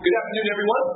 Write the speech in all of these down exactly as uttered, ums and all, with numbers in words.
Good afternoon, everyone.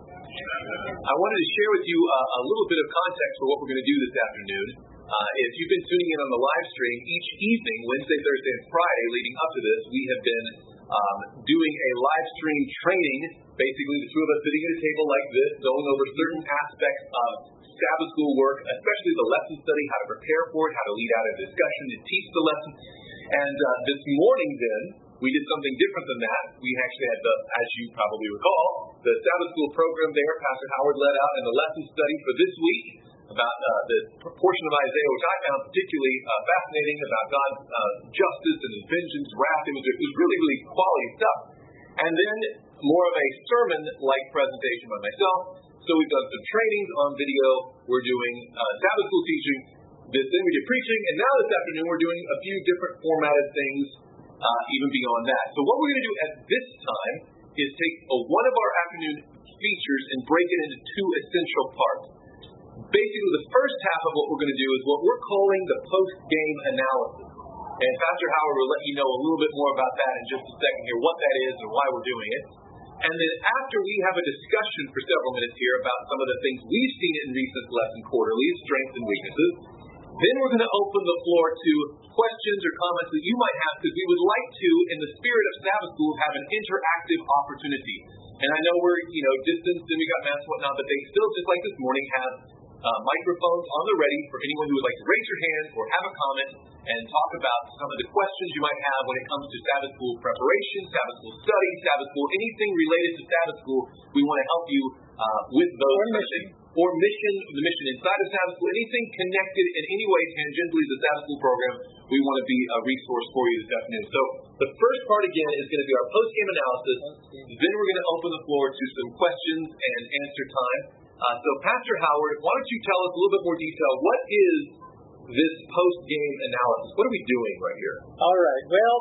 I wanted to share with you uh, a little bit of context for what we're going to do this afternoon. Uh, if you've been tuning in on the live stream, each evening, Wednesday, Thursday, and Friday leading up to this, we have been um, doing a live stream training, basically the two of us sitting at a table like this, going over certain aspects of Sabbath school work, especially the lesson study, how to prepare for it, how to lead out a discussion, to teach the lesson. And uh, this morning, then, we did something different than that. We actually had the, as you probably recall, the Sabbath school program there. Pastor Howard led out in the lesson study for this week about uh, the portion of Isaiah, which I found particularly uh, fascinating, about God's uh, justice and His vengeance, wrath. It was, it was really, really quality stuff. And then more of a sermon-like presentation by myself. So we've done some trainings on video. We're doing uh, Sabbath school teaching. This, then we did preaching. And now this afternoon we're doing a few different formatted things uh, even beyond that. So what we're going to do at this time is take a, one of our afternoon features and break it into two essential parts. Basically, the first half of what we're going to do is what we're calling the post-game analysis. And Pastor Howard will let you know a little bit more about that in just a second here, what that is and why we're doing it. And then after we have a discussion for several minutes here about some of the things we've seen in recent lesson quarterlies, strengths and weaknesses, then we're going to open the floor to questions or comments that you might have, because we would like to, in the spirit of Sabbath school, have an interactive opportunity. And I know we're, you know, distanced and we got masks and whatnot, but they still, just like this morning, have uh, microphones on the ready for anyone who would like to raise your hand or have a comment and talk about some of the questions you might have when it comes to Sabbath school preparation, Sabbath school study, Sabbath school, anything related to Sabbath school. We want to help you uh, with those. Or mission. Or mission, the mission inside of Sabbath school, anything connected in any way tangentially to the Sabbath school program, we want to be a resource for you this afternoon. So the first part, again, is going to be our post-game analysis. Post-game. Then we're going to open the floor to some questions and answer time. Uh, so Pastor Howard, why don't you tell us a little bit more detail. What is this post-game analysis? What are we doing right here? All right. Well,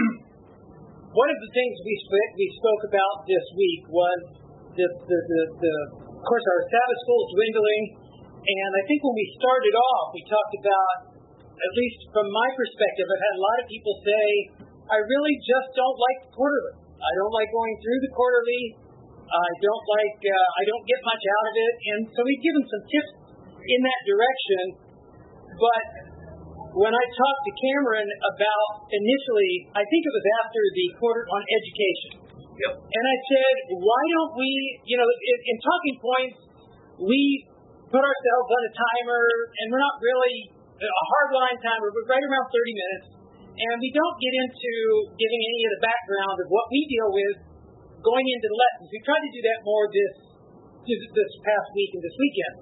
one of the things we sp- we spoke about this week was the the, the, the of course, our Sabbath school is dwindling, and I think when we started off, we talked about, at least from my perspective, I've had a lot of people say, I really just don't like the quarterly. I don't like going through the quarterly. I don't like, uh, I don't get much out of it. And so we've given some tips in that direction. But when I talked to Cameron about initially, I think it was after the quarter on education. Yep. And I said, why don't we, you know, in, in talking points, we put ourselves on a timer, and we're not really a hardline timer, but right around thirty minutes. And we don't get into giving any of the background of what we deal with going into the lessons. We tried to do that more this this past week and this weekend.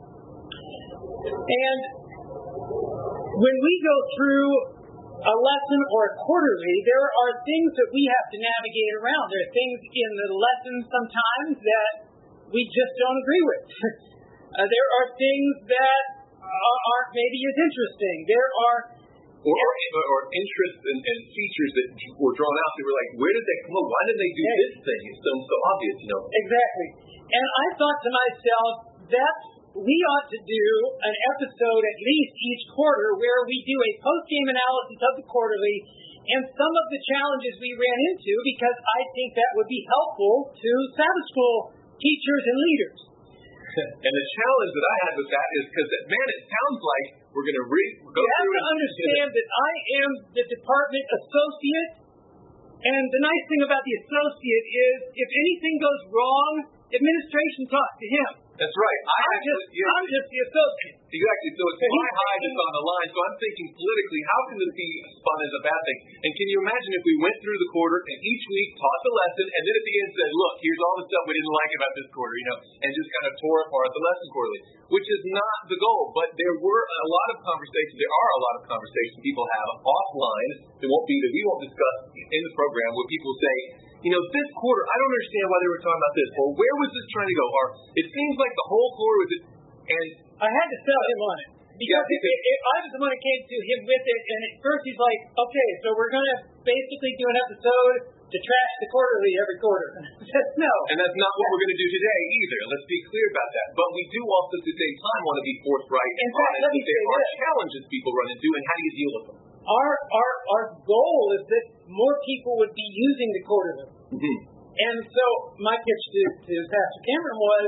And when we go through a lesson or a quarterly, there are things that we have to navigate around. There are things in the lesson sometimes that we just don't agree with. uh, there are things that aren't maybe as interesting. There are Or, or, or interests and, and features that were drawn out that were like, where did they come up? Why did they do this thing? It's so, so obvious, you know. Exactly. And I thought to myself, that's, we ought to do an episode at least each quarter where we do a post-game analysis of the quarterly and some of the challenges we ran into, because I think that would be helpful to Sabbath school teachers and leaders. And the challenge that I had with that is because, man, it sounds like we're going to read. You have to understand that I am the department associate, and the nice thing about the associate is if anything goes wrong, administration talks to him. That's right. I I'm, actually, just, yeah, I'm just the associate. Exactly. So it's my hide that's on the line. So I'm thinking politically, how can this be spun as a bad thing? And can you imagine if we went through the quarter and each week taught the lesson and then at the end said, look, here's all the stuff we didn't like about this quarter, you know, and just kind of tore apart the lesson quarterly, which is not the goal. But there were a lot of conversations, there are a lot of conversations people have offline that won't be, that we won't discuss in the program, where people say, you know, this quarter, I don't understand why they were talking about this, or where was this trying to go, or it seems like the whole quarter was, and I had to sell him on it. Because yeah, if, if I was the one who came to him with it, and at first he's like, okay, so we're going to basically do an episode to trash the quarterly every quarter. I said, no. And that's not what we're going to do today either. Let's be clear about that. But we do also at the same time want to be forthright and honest that there are challenges people run into, and how do you deal with them? Our our our goal is that more people would be using the quarterly. Mm-hmm. And so my pitch to, to Pastor Cameron was,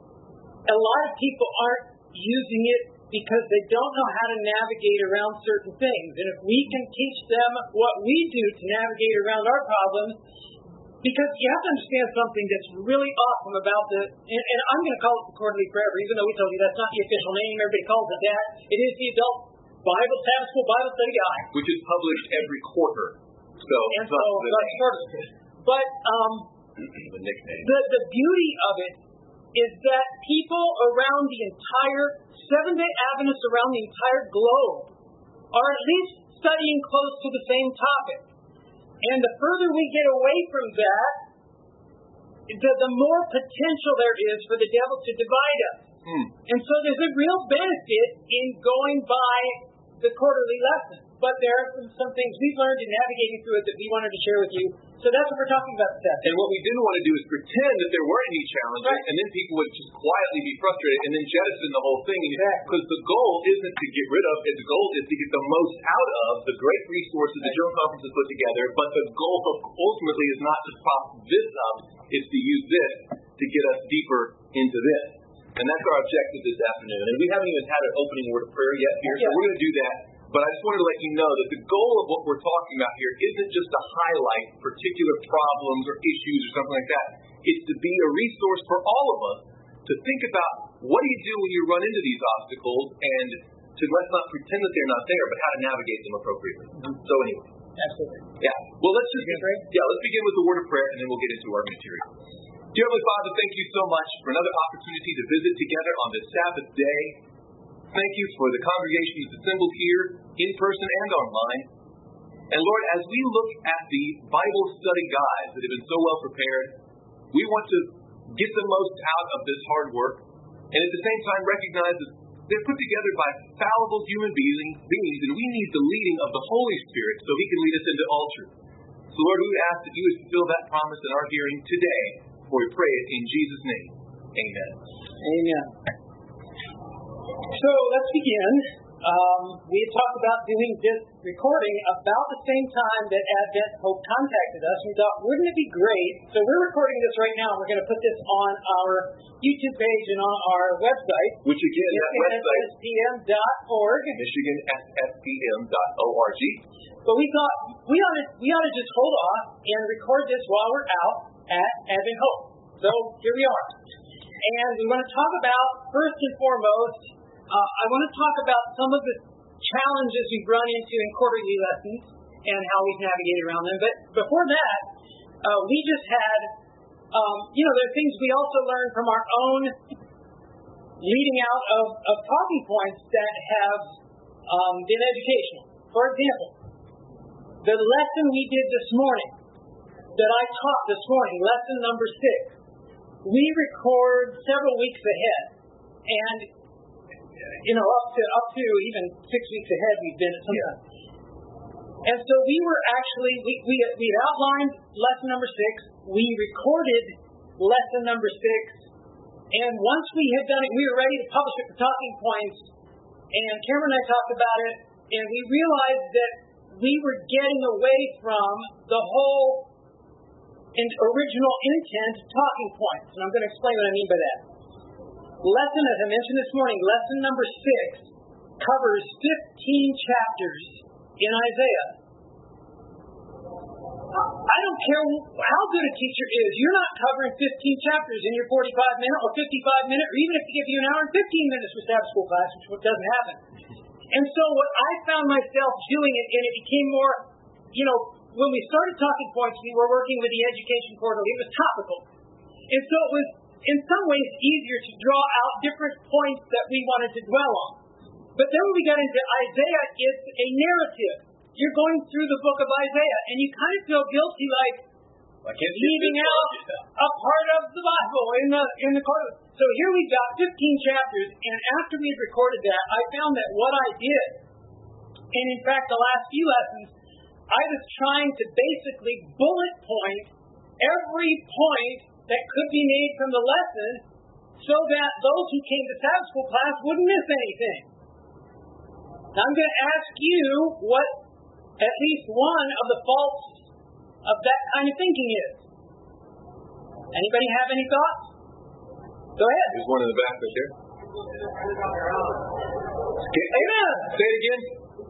a lot of people aren't using it because they don't know how to navigate around certain things. And if we can teach them what we do to navigate around our problems, because you have to understand something that's really awesome about the, and, and I'm going to call it the Quarterly Prayer, even though we told you that's not the official name, everybody calls it that. It is the Adult Bible Sabbath School Bible Study Guide, which is published every quarter. So, and so that's sort of, but um, the nickname. The the beauty of it is that people around the entire Seventh-day Adventists around the entire globe are at least studying close to the same topic. And the further we get away from that, the, the more potential there is for the devil to divide us. Mm. And so there's a real benefit in going by the quarterly lesson. But there are some, some things we've learned in navigating through it that we wanted to share with you. So that's what we're talking about this afternoon. And what we didn't want to do is pretend that there weren't any challenges, right. and then people would just quietly be frustrated and then jettison the whole thing. Exactly. Because the goal isn't to get rid of it. The goal is to get the most out of the great resources the Journal Conference has put together. But the goal ultimately is not to prop this up. It's to use this to get us deeper into this. And that's our objective this afternoon. And we haven't even had an opening word of prayer yet here, so yeah. we're going to do that. But I just wanted to let you know that the goal of what we're talking about here isn't just to highlight particular problems or issues or something like that. It's to be a resource for all of us to think about what do you do when you run into these obstacles, and to let's not pretend that they're not there, but how to navigate them appropriately. Mm-hmm. So anyway. Absolutely. Yeah. Well, let's just begin, yeah, let's begin with the word of prayer, and then we'll get into our material. Dear Heavenly Father, thank you so much for another opportunity to visit together on this Sabbath day. Thank you for the congregation that's assembled here, in person and online. And Lord, as we look at the Bible study guides that have been so well prepared, we want to get the most out of this hard work, and at the same time recognize that they're put together by fallible human beings, beings, and we need the leading of the Holy Spirit so He can lead us into all truth. So Lord, we ask that you would fulfill that promise in our hearing today, for we pray it in Jesus' name. Amen. Amen. So let's begin. Um, we had talked about doing this recording about the same time that Advent Hope contacted us. We thought, wouldn't it be great? So we're recording this right now. We're going to put this on our YouTube page and on our website. Which again, that website, michigan s s p m dot org. michigan s s p m dot org. But we thought we ought to we ought to just hold off and record this while we're out at Advent Hope. So here we are. And we want to talk about, first and foremost, Uh, I want to talk about some of the challenges we've run into in quarterly lessons and how we've navigated around them. But before that, uh, we just had, um, you know, there are things we also learned from our own leading out of, of talking points that have um, been educational. For example, the lesson we did this morning, that I taught this morning, lesson number six, we record several weeks ahead. And you know, up to up to even six weeks ahead, we've been at some time. And so we were actually we we we outlined lesson number six. We recorded lesson number six, and once we had done it, we were ready to publish it for Talking Points. And Cameron and I talked about it, and we realized that we were getting away from the whole in original intent of Talking Points, and I'm going to explain what I mean by that. Lesson, as I mentioned this morning, lesson number six covers fifteen chapters in Isaiah. I don't care how good a teacher is, you're not covering fifteen chapters in your forty-five minute or fifty-five minute, or even if they give you an hour and fifteen minutes for Sabbath school class, which doesn't happen. And so what I found myself doing, and it became more, you know, when we started Talking Points, we were working with the Education Quarterly. It was topical. And so it was, in some ways, easier to draw out different points that we wanted to dwell on. But then when we got into Isaiah, it's a narrative. You're going through the book of Isaiah, and you kind of feel guilty, like leaving out a part of the Bible in the in the quarter. So here we've got fifteen chapters, and after we had recorded that, I found that what I did, and in fact the last few lessons, I was trying to basically bullet point every point that could be made from the lesson so that those who came to Sabbath school class wouldn't miss anything. Now I'm going to ask you what at least one of the faults of that kind of thinking is. Anybody have any thoughts? Go ahead. There's one in the back right there. Amen. Say it again.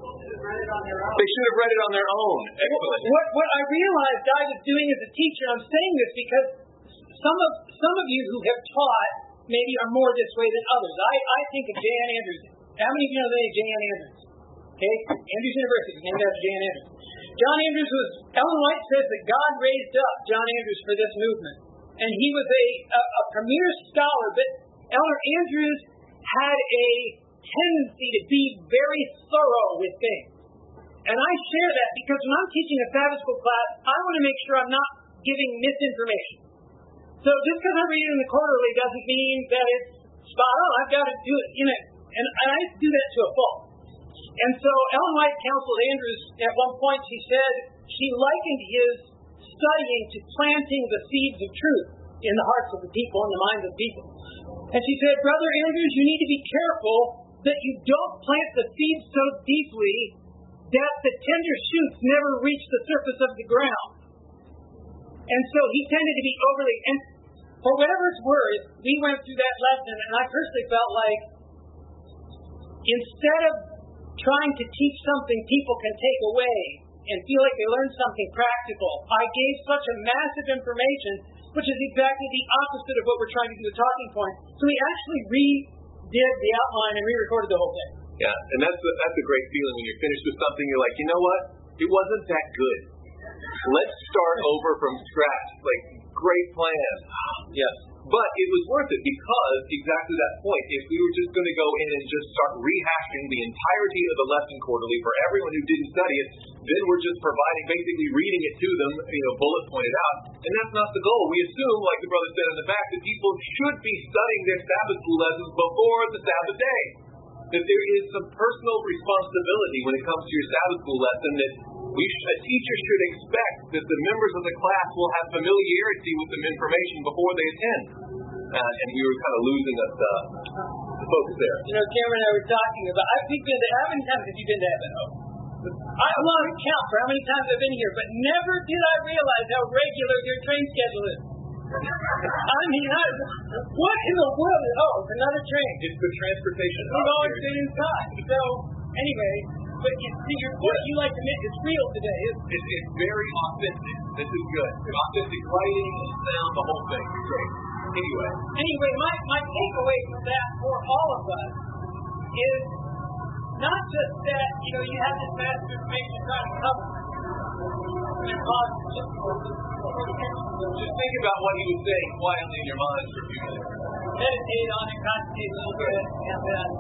They should have read it on their own. Excellent. What, what I realized I was doing as a teacher, I'm saying this because some of some of you who have taught maybe are more this way than others. I, I think of J N Andrews. How many of you know the name J N Andrews? Okay, Andrews University, named after J N Andrews. John Andrews was, Ellen White says that God raised up John Andrews for this movement. And he was a, a, a premier scholar, but Elder Andrews had a tendency to be very thorough with things. And I share that because when I'm teaching a Sabbath school class, I want to make sure I'm not giving misinformation. So just because I read it in the quarterly doesn't mean that it's spot on. I've got to do it, you know, and, and I do that to a fault. And so Ellen White counseled Andrews at one point. She said she likened his studying to planting the seeds of truth in the hearts of the people, in the minds of people. And she said, Brother Andrews, you need to be careful that you don't plant the seeds so deeply that the tender shoots never reach the surface of the ground. And so he tended to be overly, and for whatever it's worth, we went through that lesson, and I personally felt like instead of trying to teach something people can take away and feel like they learned something practical, I gave such a massive information, which is exactly the opposite of what we're trying to do, the talking point. So we actually redid the outline and re-recorded the whole thing. Yeah, and that's a, that's a great feeling when you're finished with something. You're like, you know what? It wasn't that good. Let's start over from scratch. Like, great plan. Yes. But it was worth it because exactly that point. If we were just going to go in and just start rehashing the entirety of the lesson quarterly for everyone who didn't study it, then we're just providing, basically reading it to them, you know, bullet pointed out. And that's not the goal. We assume, like the brother said in the back, that people should be studying their Sabbath school lessons before the Sabbath day. That there is some personal responsibility when it comes to your Sabbath school lesson that we sh- a teacher should expect that the members of the class will have familiarity with some information before they attend. Uh, and we were kind of losing the, the, the focus there. You know, Cameron and I were talking about, I've been to, how many times have you been to Abbott Hope? I lost count for how many times I've been here, but never did I realize how regular your train schedule is. I mean, I, what in the world is, oh, it's another train. It's the transportation. We've always been inside. So, anyway, but you see, your point you like to make is real today, isn't it? It's, it's very authentic. This is good. Authentic writing, sound, the whole thing. Great. Anyway. Anyway, my, my takeaway from that for all of us is not just that, you know, you have this massive information trying to cover. Just think about what he was saying quietly in your minds for a few minutes. Meditate on it, concentrate a little bit, and then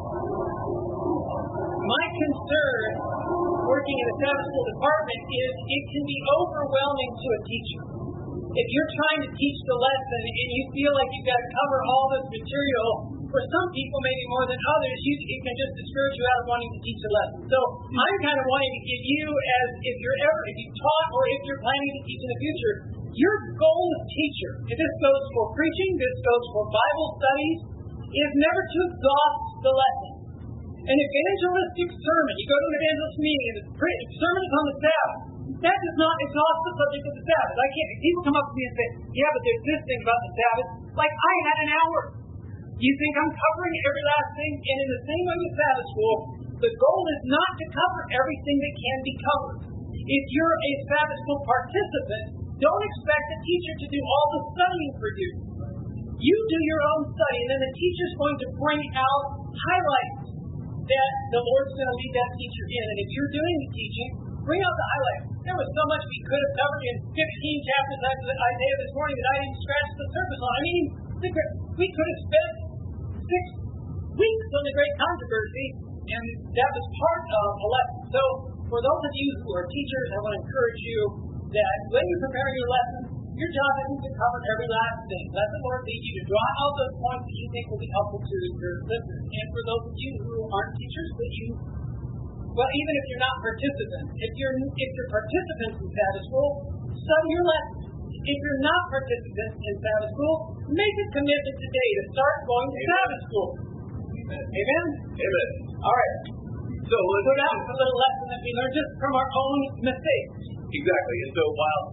my concern working in the Sabbath school department is it can be overwhelming to a teacher. If you're trying to teach the lesson and you feel like you've got to cover all this material, for some people, maybe more than others, you, it can just discourage you out of wanting to teach the lesson. So I'm kind of wanting to give you, as if you're ever, if you taught or if you're planning to teach in the future, your goal as teacher, if this goes for preaching, this goes for Bible studies, is never to exhaust the lesson. An evangelistic sermon, you go to an evangelist meeting and the sermon is on the Sabbath. That does not exhaust the subject of the Sabbath. I can't. People come up to me and say, "Yeah, but there's this thing about the Sabbath." Like I had an hour. You think I'm covering every last thing? And in the same way with Sabbath school, the goal is not to cover everything that can be covered. If you're a Sabbath school participant, don't expect the teacher to do all the studying for you. You do your own study, and then the teacher's going to bring out highlights that the Lord's going to lead that teacher in. And if you're doing the teaching, bring out the highlights. There was so much we could have covered in fifteen chapters of Isaiah this morning that I didn't scratch the surface on. I mean, we could have spent six weeks on the great controversy, and that was part of a lesson. So, for those of you who are teachers, I want to encourage you that when you're preparing your lesson, your job isn't to cover every last thing. Let the Lord lead you to draw out those points that you think will be helpful to your listeners. And for those of you who aren't teachers, that you, well, even if you're not participants, if you're if you're participants in Sabbath school, study your lesson. If you're not participants in Sabbath school, make a commitment today to start going to Sabbath school. Amen? Amen? Amen. All right. So, so that was a little lesson that we learned just from our own mistakes. Exactly. And so while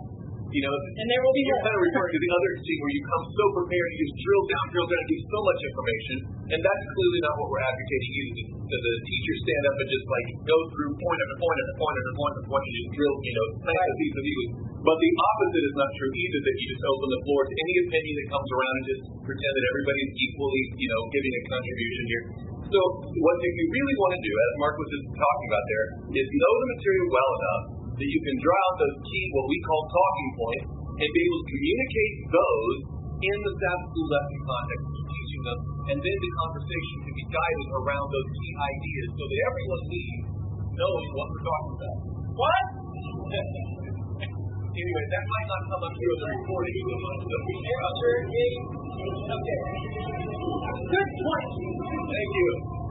You know, and there will be you're more. kind of referring to the other extreme where you come so prepared, you just drill down, drill down, and give so much information, and that's clearly not what we're advocating either. The, the teachers stand up and just like go through point after point after point after point after point, and just drill, you know, nice a piece of you. But the opposite is not true either, that you just open the floor to any opinion that comes around and just pretend that everybody's equally, you know, giving a contribution here. So what you really want to do, as Mark was just talking about there, is know the material well enough that you can draw out those key, what we call talking points, and be able to communicate those in the Sabbath school lesson context that you're teaching them, and then the conversation can be guided around those key ideas so that everyone leaves knowing what we're talking about. What? Anyway, that might not come up through the recording. Okay. Good point. Thank you.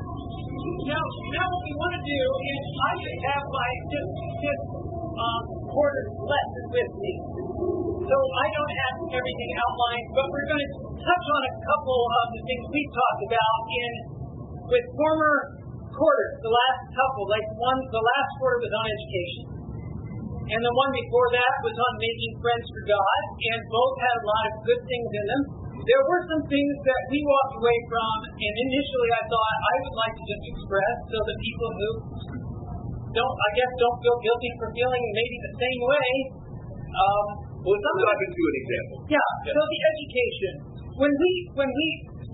Now, now what we want to do is I should have my just just um, quarter lesson with me, so I don't have everything outlined. But we're going to touch on a couple of the things we talked about in with former quarters. The last couple, like one, the last quarter was on education, and the one before that was on making friends for God, and both had a lot of good things in them. There were some things that we walked away from, and initially I thought I would like to just express so that people who don't, I guess, don't feel guilty for feeling maybe the same way. Um, well, let's dive into an example. Yeah, yeah. So the education. When we when we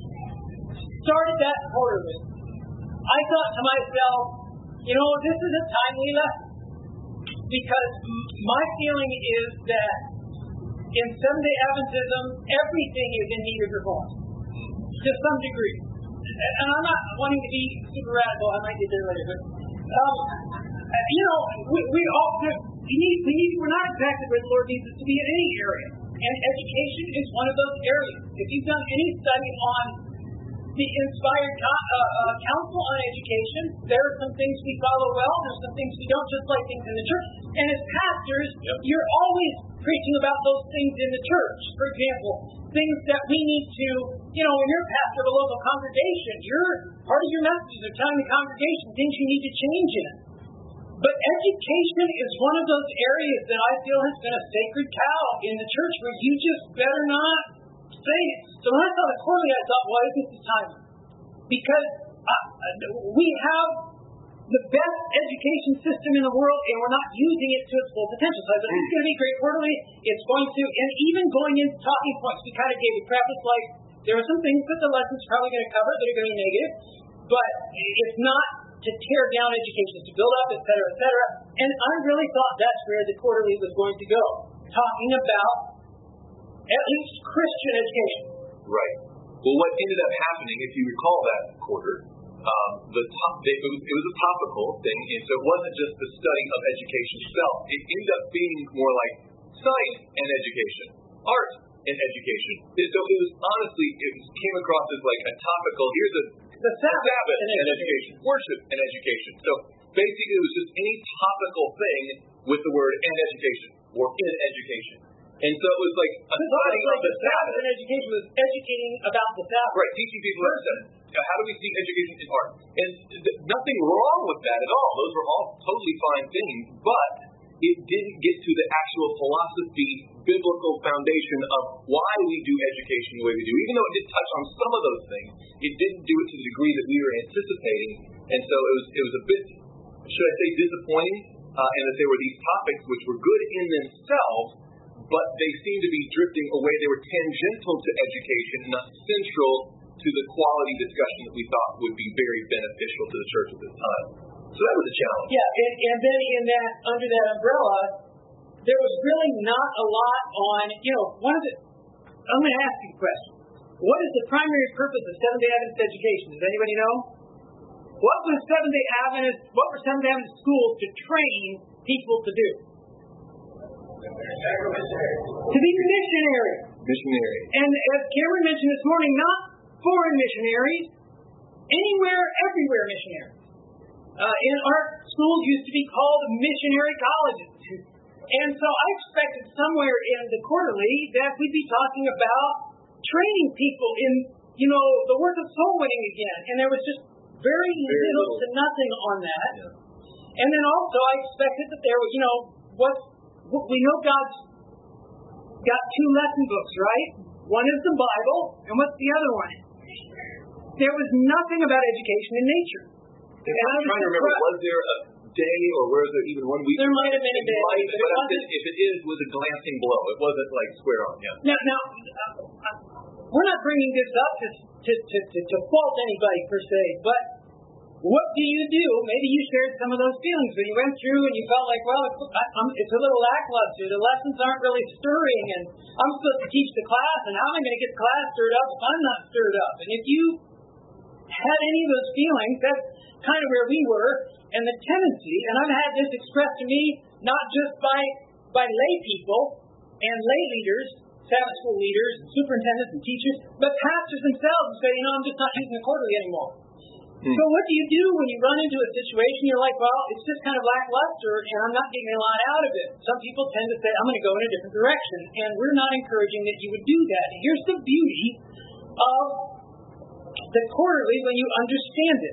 started that quarterly, I thought to myself, you know, this is a timely lesson, because my feeling is that in Seventh-day Adventism, everything is in need of reform, to some degree. And I'm not wanting to be super radical. I might get there later, but um, you know, we, we all we need we need we're not exactly where the Lord needs us to be in any area, and education is one of those areas. If you've done any study on the inspired uh, uh, council on education, there are some things we follow well, there's some things we don't, just like things in the church. And as pastors, yep. You're always preaching about those things in the church. For example, things that we need to, you know, when you're a pastor of a local congregation, you're part of your messages are telling the congregation things you need to change in it. But education is one of those areas that I feel has been a sacred cow in the church where you just better not say it. So when I saw the quarterly, I thought, why isn't this time? Because uh, we have the best education system in the world, and we're not using it to its full potential. So I thought, it's going to be great quarterly. It's going to, and even going into talking points, we kind of gave a preface like, there are some things that the lesson's probably going to cover that are going to be negative, but it's not to tear down education, it's to build up, et cetera, et cetera. And I really thought that's where the quarterly was going to go, talking about at least Christian education. Right. Well, what ended up happening, if you recall that quarter, um, the top, it, was, it was a topical thing, and so it wasn't just the study of education itself. It ended up being more like science and education, art and education. And so it was honestly, it was, came across as like a topical, here's a the Sabbath, Sabbath and, and education. education, worship and education. So basically it was just any topical thing with the word and education, or in education. And so it was like a study of the Sabbath. And education was educating about the Sabbath. Right, teaching people about the Sabbath. How do we see education in art? And th- nothing wrong with that at all. Those were all totally fine things, but it didn't get to the actual philosophy, biblical foundation of why we do education the way we do. Even though it did touch on some of those things, it didn't do it to the degree that we were anticipating. And so it was it was a bit, should I say, disappointing, uh, and that there were these topics which were good in themselves, but they seemed to be drifting away. They were tangential to education, not central to the quality discussion that we thought would be very beneficial to the church at this time. So that was a challenge. Yeah, and, and then in that, under that umbrella, there was really not a lot on, you know, one of the, I'm going to ask you a question. What is the primary purpose of Seventh-day Adventist education? Does anybody know? What was Seventh-day Adventist, what were Seventh-day Adventist schools to train people to do? To be missionaries. Missionaries. And as Cameron mentioned this morning, not foreign missionaries, anywhere, everywhere missionaries. Uh, in our schools used to be called missionary colleges. And so I expected somewhere in the quarterly that we'd be talking about training people in, you know, the work of soul winning again. And there was just very, very little, little to nothing on that. Yeah. And then also I expected that there was, you know, what we know God's got two lesson books, right? One is the Bible, and what's the other one? There was nothing about education in nature. And I'm trying to remember, was there a day or was there even one week? There might have been a day. Might, but but it if, it, if it is, was a glancing blow. It wasn't like square on, yeah. Now, now uh, uh, we're not bringing this up to, to, to, to, to fault anybody per se, but what do you do? Maybe you shared some of those feelings when you went through and you felt like, well, it's, I'm, it's a little lackluster. The lessons aren't really stirring, and I'm supposed to teach the class, and how am I going to get the class stirred up if I'm not stirred up? And if you had any of those feelings, that's kind of where we were, and the tendency, and I've had this expressed to me not just by by lay people and lay leaders, Sabbath school leaders, superintendents and teachers, but pastors themselves who say, you know, I'm just not using the quarterly anymore. Hmm. So what do you do when you run into a situation, you're like, well, it's just kind of lackluster and I'm not getting a lot out of it. Some people tend to say, I'm going to go in a different direction, and we're not encouraging that you would do that. And here's the beauty of the quarterly when you understand it.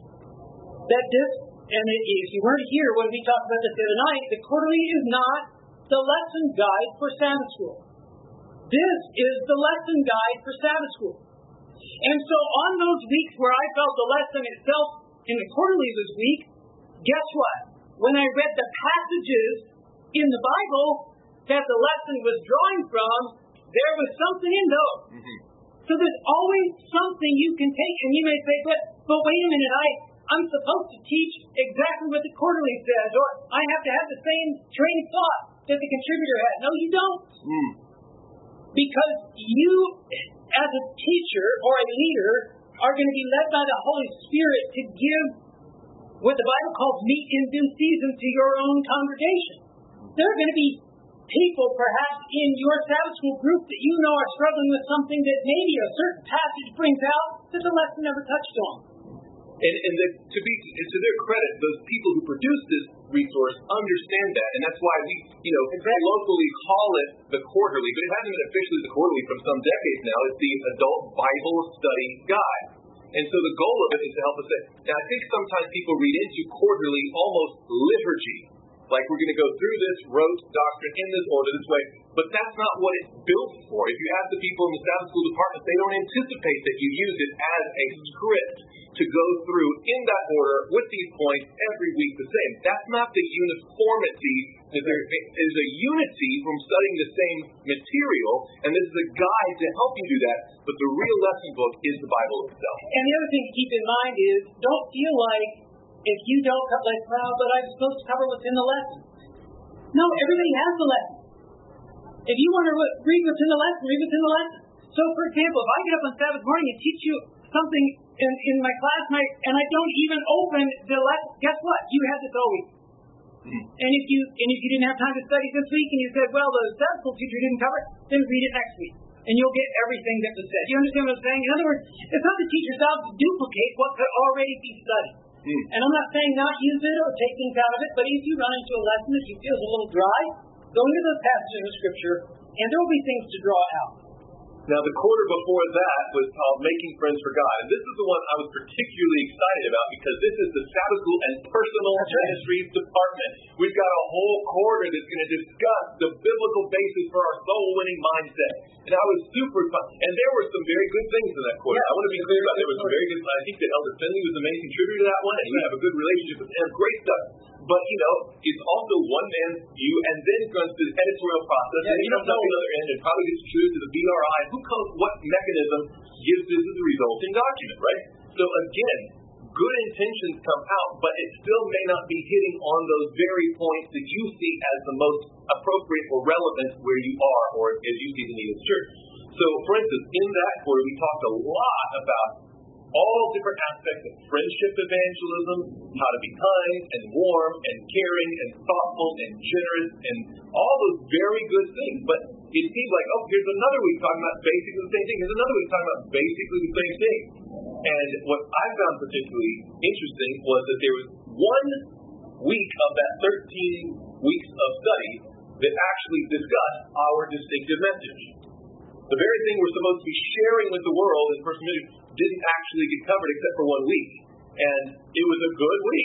That this, and if you weren't here when we talked about this the other night, the quarterly is not the lesson guide for Sabbath school. This is the lesson guide for Sabbath school. And so on those weeks where I felt the lesson itself in the quarterly was weak, guess what? When I read the passages in the Bible that the lesson was drawing from, there was something in those. Mm-hmm. So there's always something you can take, and you may say, but, but wait a minute, I, I'm supposed to teach exactly what the quarterly says, or I have to have the same train of thought that the contributor had. No, you don't. Mm. Because you, as a teacher or a leader, are going to be led by the Holy Spirit to give what the Bible calls meat in due season to your own congregation. There are going to be people, perhaps, in your Sabbath school group that you know are struggling with something that maybe a certain passage brings out that the lesson never touched on. And, and the, to be to their credit, those people who produce this resource understand that, and that's why we, you know, exactly. locally call it the quarterly, but it hasn't been officially the quarterly from some decades now. It's the Adult Bible Study Guide, and so the goal of it is to help us. Now, I think sometimes people read into quarterly almost liturgy, like we're going to go through this rote doctrine in this order, this way. But that's not what it's built for. If you ask the people in the Sabbath school department, they don't anticipate that you use it as a script to go through in that order with these points every week the same. That's not the uniformity. There is a unity from studying the same material, and this is a guide to help you do that. But the real lesson book is the Bible itself. And the other thing to keep in mind is, don't feel like if you don't cover, like, well, but I'm supposed to cover what's in the lesson. No, everybody has the lesson. If you want to read what's in the lesson, read what's in the lesson. So, for example, if I get up on Sabbath morning and teach you something in, in my class night, and I don't even open the lesson, guess what? You had this all week. Mm-hmm. And if you and if you didn't have time to study this week, and you said, well, the Sabbath school teacher didn't cover it, then read it next week. And you'll get everything that was said. You understand what I'm saying? In other words, it's not the teacher's job to duplicate what could already be studied. Mm. And I'm not saying not use it or take things out of it, but if you run into a lesson that you feel is a little dry, go into those passages of Scripture, and there will be things to draw out. Now, the quarter before that was called Making Friends for God. And this is the one I was particularly excited about because this is the Sabbath School and Personal Ministries Department. We've got a whole quarter that's going to discuss the biblical basis for our soul-winning mindset. And I was super fun. And there were some very good things in that quarter. Yeah, I want to be clear about it. There was some very good. I think that Elder Finley was the main contributor to that one, and we have a good relationship with him. Great stuff. But, you know, it's also one man's view, and then it goes to the editorial process, yeah, and you don't know the other end, and probably gets through to the B R I. Who comes, what mechanism gives this as a resulting document, right? So, again, good intentions come out, but it still may not be hitting on those very points that you see as the most appropriate or relevant where you are, or as you see the need of the church. So, for instance, in that quarter, we talked a lot about all different aspects of friendship evangelism, how to be kind and warm and caring and thoughtful and generous and all those very good things. But it seems like, oh, here's another week talking about basically the same thing. Here's another week talking about basically the same thing. And what I found particularly interesting was that there was one week of that thirteen weeks of study that actually discussed our distinctive message. The very thing we're supposed to be sharing with the world in personal ministry didn't actually get covered except for one week. And it was a good week.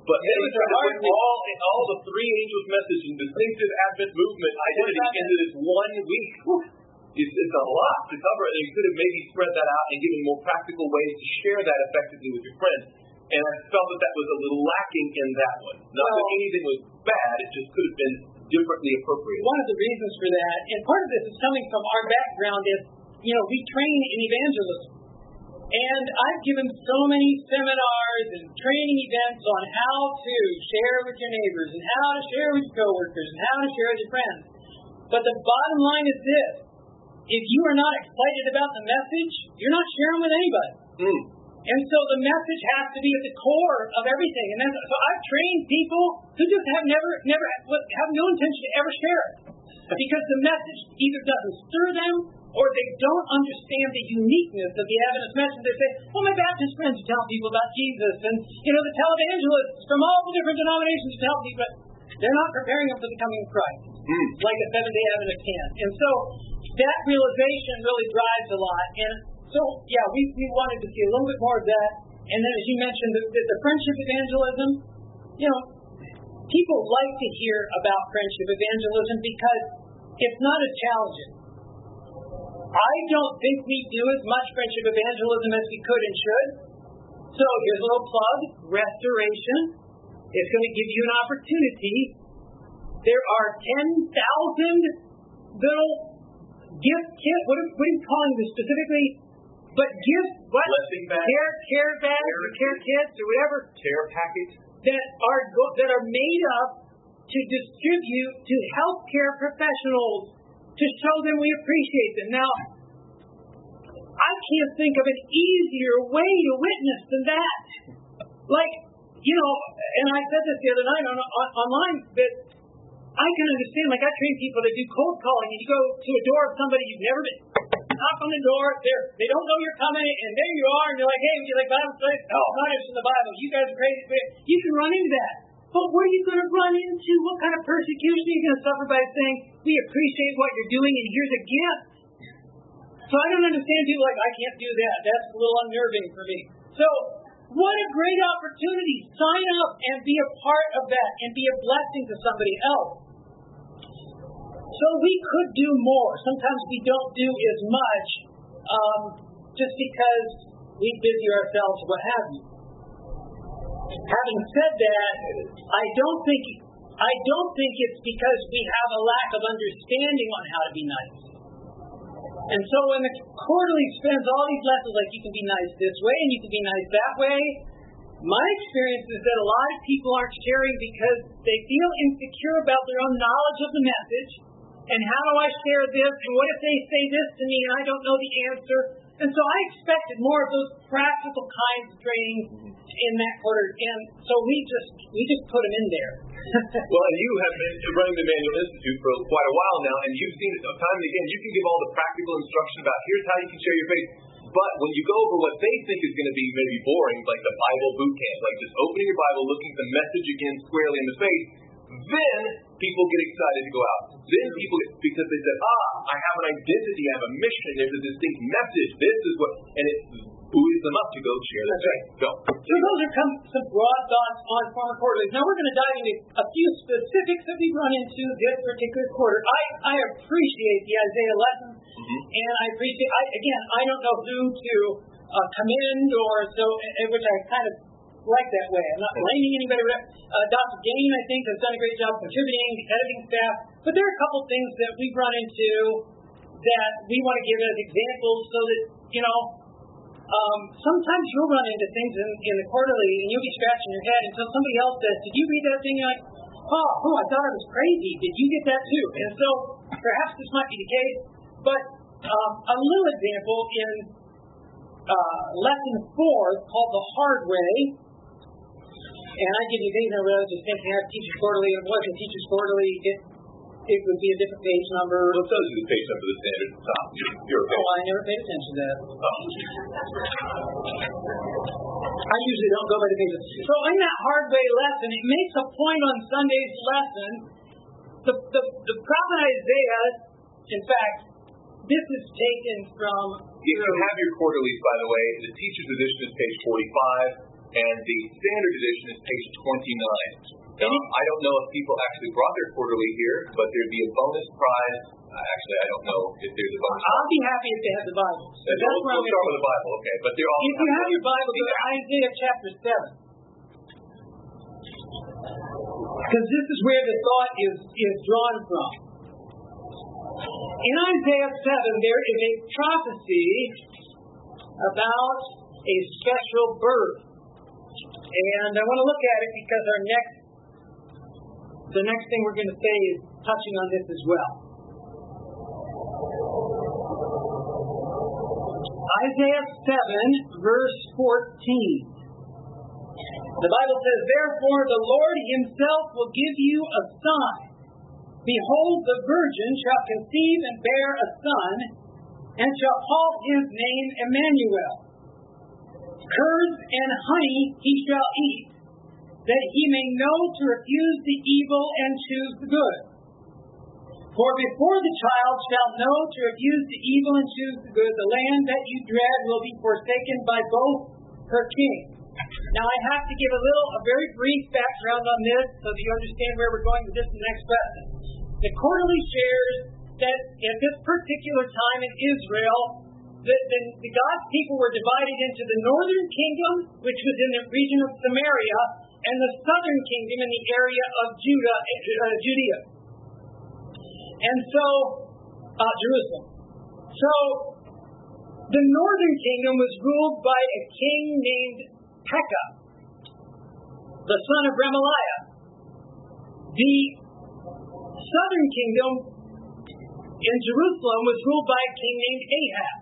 But then we try to put all, all the three angels' message and distinctive Advent movement identity into this one week. It's, it's a lot to cover, and you could have maybe spread that out and given more practical ways to share that effectively with your friends. And I felt that that was a little lacking in that one. Not well, that anything was bad, it just could have been differently appropriate. One of the reasons for that, and part of this is coming from our background, is, you know, we train in evangelism. And I've given so many seminars and training events on how to share with your neighbors and how to share with your coworkers and how to share with your friends. But the bottom line is this. If you are not excited about the message, you're not sharing with anybody. Mm. And so the message has to be at the core of everything. And that's, so I've trained people who just have never, never have no intention to ever share it. Because the message either doesn't stir them or they don't understand the uniqueness of the Adventist message. They say, well, my Baptist friends are telling people about Jesus, and, you know, the televangelists from all the different denominations are telling people, but they're not preparing them for the coming of Christ, mm. like a Seventh-day Adventist can. And so that realization really drives a lot. And so, yeah, we, we wanted to see a little bit more of that. And then, as you mentioned, the, the, the friendship evangelism, you know, people like to hear about friendship evangelism because it's not as challenging. I don't think we do as much friendship evangelism as we could and should. So here's a little plug, Restoration. It's going to give you an opportunity. There are ten thousand little gift kit. What are, what are you calling this specifically? But gift, what? Blessing bags. Care, care bags care, or care kits or whatever. Care packets. That are, go- that are made up to distribute to healthcare professionals to show them we appreciate them. Now, I can't think of an easier way to witness than that. Like, you know, and I said this the other night on, on online, that I can understand, like I train people to do cold calling, and you go to a door of somebody you've never been, knock on the door, they're, they don't know you're coming, and there you are, and you're like, hey, would you like Bible study? Oh, not interested in the Bible. You guys are crazy. You can run into that. But what are you going to run into? What kind of persecution are you going to suffer by saying, we appreciate what you're doing, and here's a gift? So I don't understand people like, I can't do that. That's a little unnerving for me. So what a great opportunity. Sign up and be a part of that and be a blessing to somebody else. So we could do more. Sometimes we don't do as much um, just because we busy ourselves, what have you. Having said that, I don't think I don't think it's because we have a lack of understanding on how to be nice. And so when the quarterly spends all these lessons like you can be nice this way and you can be nice that way, my experience is that a lot of people aren't sharing because they feel insecure about their own knowledge of the message. And how do I share this? And what if they say this to me and I don't know the answer? And so I expected more of those practical kinds of training in that quarter. And so we just we just put them in there. Well, and you have been running the Manual Institute for quite a while now, and you've seen it time and again. You can give all the practical instruction about here's how you can share your faith. But when you go over what they think is going to be maybe boring, like the Bible boot camp, like just opening your Bible, looking at the message again squarely in the face, then people get excited to go out. Then people get, because they said, ah, I have an identity, I have a mission, there's a distinct message. This is what, and it buoys them up to go share their faith. Go. So those are some, some broad thoughts on former quarterlies. Now we're going to dive into a few specifics that we've run into this particular quarter. I, I appreciate the Isaiah lesson, mm-hmm. and I appreciate, I, again, I don't know who to uh, commend or so, which I kind of like that way. I'm not blaming anybody. Uh, Doctor Gain, I think, has done a great job contributing, the editing staff. But there are a couple things that we've run into that we want to give as examples so that, you know, um, sometimes you'll run into things in, in the quarterly and you'll be scratching your head until somebody else says, did you read that thing? You're like, oh, oh, I thought it was crazy. Did you get that too? And so perhaps this might be the case. But um, a little example in uh, lesson four called The Hard Way. And I give you these, and I was just thinking, I have Teachers Quarterly, and it wasn't Teachers Quarterly, it, it would be a different page number. Well, it tells you the page number of the standard at the top. You're okay. Oh, I never paid attention to that. Oh. I usually don't go by the pages. So in that hard way lesson, it makes a point on Sunday's lesson. The, the, the prophet Isaiah, in fact, this is taken from... If you have your quarterlies, by the way, the Teacher's Edition is page forty-five. and the standard edition is page twenty-nine. Now, I don't know if people actually brought their quarterly here, but there'd be a bonus prize. Uh, actually, I don't know if there's a bonus prize. I'll be happy if they have the Bible. So that's we'll, we'll start with the Bible, okay? But they're all. If you have your Bible, go to Isaiah chapter seven. Because this is where the thought is, is drawn from. In Isaiah seven, there is a prophecy about a special birth. And I want to look at it because our next, the next thing we're going to say is touching on this as well. Isaiah seven, verse fourteen. The Bible says, "Therefore the Lord himself will give you a sign. Behold, the virgin shall conceive and bear a son, and shall call his name Emmanuel. Curds and honey he shall eat, that he may know to refuse the evil and choose the good. For before the child shall know to refuse the evil and choose the good, the land that you dread will be forsaken by both her kings." Now I have to give a little, a very brief background on this so that you understand where we're going with this in the next lesson. The quarterly shares that at this particular time in Israel, the, the, the God's people were divided into the northern kingdom, which was in the region of Samaria, and the southern kingdom in the area of Judah, uh, Judea. And so, uh, Jerusalem. So, the northern kingdom was ruled by a king named Pekah, the son of Remaliah. The southern kingdom in Jerusalem was ruled by a king named Ahaz.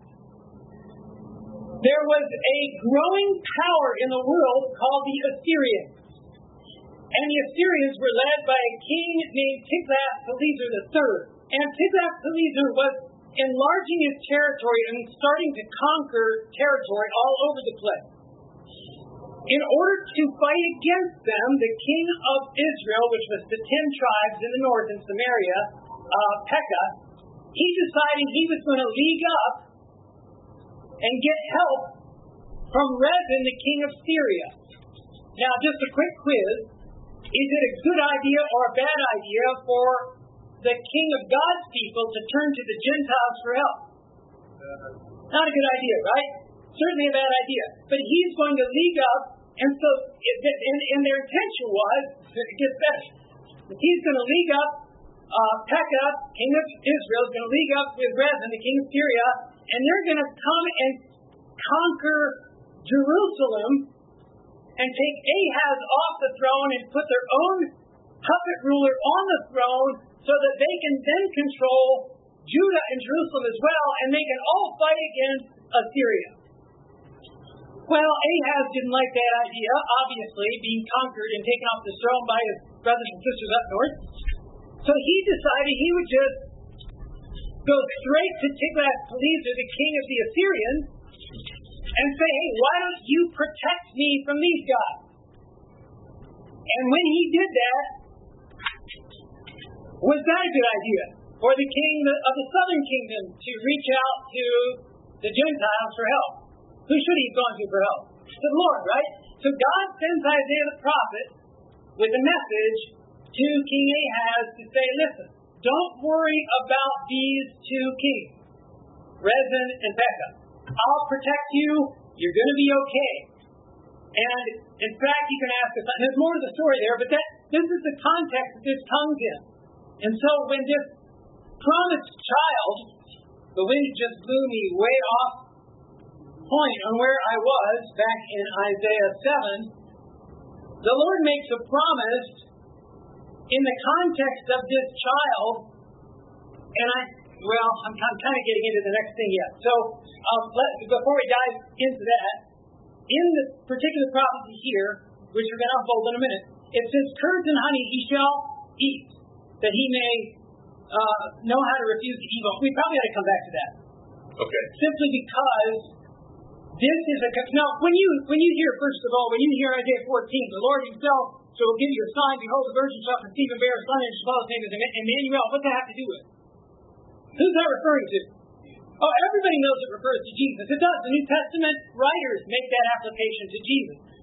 There was a growing power in the world called the Assyrians. And the Assyrians were led by a king named Tiglath-Pileser the third. And Tiglath-Pileser was enlarging his territory and starting to conquer territory all over the place. In order to fight against them, the king of Israel, which was the ten tribes in the north in Samaria, uh, Pekah, he decided he was going to league up and get help from Rezin, the king of Syria. Now, just a quick quiz. Is it a good idea or a bad idea for the king of God's people to turn to the Gentiles for help? Not a good idea, right? Certainly a bad idea. But he's going to league up, and so, and, and their intention was, it gets better. He's going to league up, uh, Pekah, king of Israel, is going to league up with Rezin, the king of Syria, and they're going to come and conquer Jerusalem and take Ahaz off the throne and put their own puppet ruler on the throne so that they can then control Judah and Jerusalem as well, and they can all fight against Assyria. Well, Ahaz didn't like that idea, obviously, being conquered and taken off the throne by his brothers and sisters up north. So he decided he would just go straight to Tiglath-Pileser, the king of the Assyrians, and say, "Hey, why don't you protect me from these guys?" And when he did that, was that a good idea for the king of the southern kingdom to reach out to the Gentiles for help? Who should he have gone to for help? The Lord, right? So God sends Isaiah the prophet with a message to King Ahaz to say, "Listen, don't worry about these two kings, Rezin and Pekah. I'll protect you. You're going to be okay." And in fact, you can ask us, there's more to the story there, but that this is the context that this comes in. And so when this promised child, the wind just blew me way off point on where I was back in Isaiah seven, the Lord makes a promise in the context of this child, and I, well, I'm, I'm kind of getting into the next thing yet. So um, let, before we dive into that, in the particular prophecy here, which we're going to unfold in a minute, it says, "Curds and honey he shall eat, that he may uh, know how to refuse the evil." We probably ought to come back to that. Okay. Simply because this is a... Now, when you when you hear, first of all, when you hear Isaiah fourteen, "The Lord himself shall give you a sign, behold, the virgin shall conceive and bear a son, and shall call his name is Emmanuel," what's that have to do with? Who's that referring to? Oh, everybody knows it refers to Jesus. It does. The New Testament writers make that application to Jesus.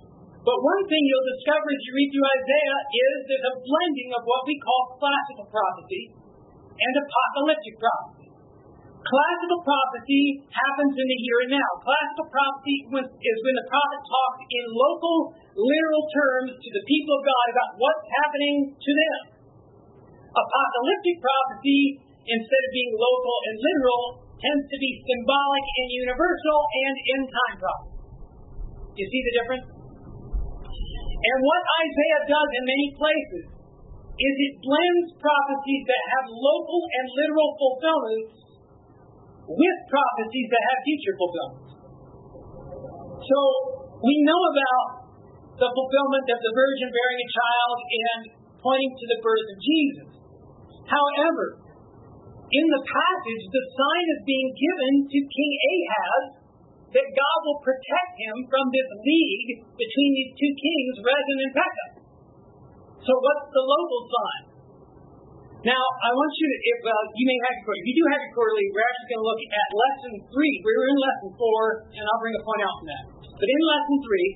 But one thing you'll discover as you read through Isaiah is there's a blending of what we call classical prophecy and apocalyptic prophecy. Classical prophecy happens in the here and now. Classical prophecy is when the prophet talks in local, literal terms to the people of God about what's happening to them. Apocalyptic prophecy, instead of being local and literal, tends to be symbolic and universal and end-time prophecy. You see the difference? And what Isaiah does in many places is it blends prophecies that have local and literal fulfillments with prophecies that have future fulfillments. So we know about the fulfillment of the virgin bearing a child and pointing to the birth of Jesus. However, in the passage, the sign is being given to King Ahaz that God will protect him from this league between these two kings, Rezin and Pekah. So what's the local sign? Now, I want you to, if uh, you may have your quarterly. If you do have your quarterly, we're actually going to look at lesson three. We were in lesson four, and I'll bring a point out from that. But in lesson three,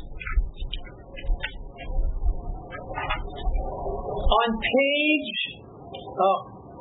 on page, oh,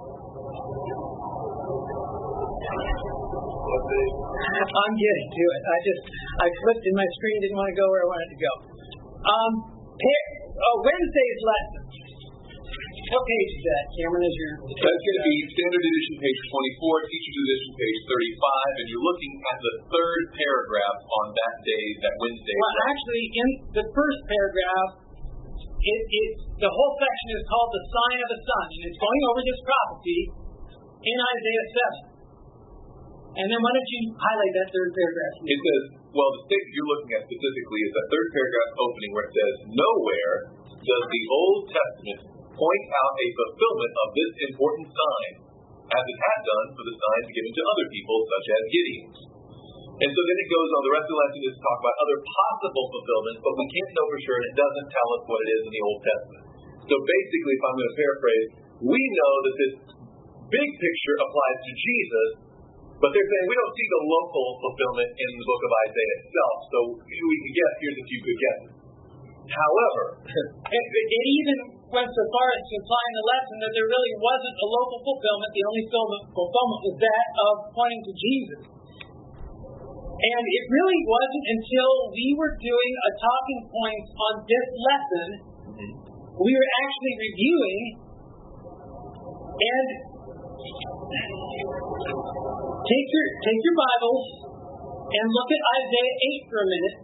I'm getting to it. I just, I flipped and my screen didn't want to go where I wanted to go. Um, pa- oh, Wednesday's lesson. What page is that, Cameron? Is your That's going to be Standard Edition, page twenty-four, Teacher's Edition, page thirty-five, and you're looking at the third paragraph on that day, that Wednesday. Well, actually, in the first paragraph, it, it the whole section is called the sign of the sun, and it's going over this prophecy in Isaiah seven. And then why don't you highlight that third paragraph? It says, well, the statement you're looking at specifically is that third paragraph opening where it says, nowhere does the Old Testament point out a fulfillment of this important sign, as it had done for the signs given to other people, such as Gideon's. And so then it goes on, the rest of the lesson is to talk about other possible fulfillments, but we can't know for sure, and it doesn't tell us what it is in the Old Testament. So basically, if I'm going to paraphrase, we know that this big picture applies to Jesus, but they're saying we don't see the local fulfillment in the book of Isaiah itself, so we can guess, here's a few good guesses. However, it, it even went so far as to imply in the lesson that there really wasn't a local fulfillment. The only fulfillment was that of pointing to Jesus. And it really wasn't until we were doing a talking points on this lesson, mm-hmm. we were actually reviewing and take your take your Bibles and look at Isaiah eight for a minute.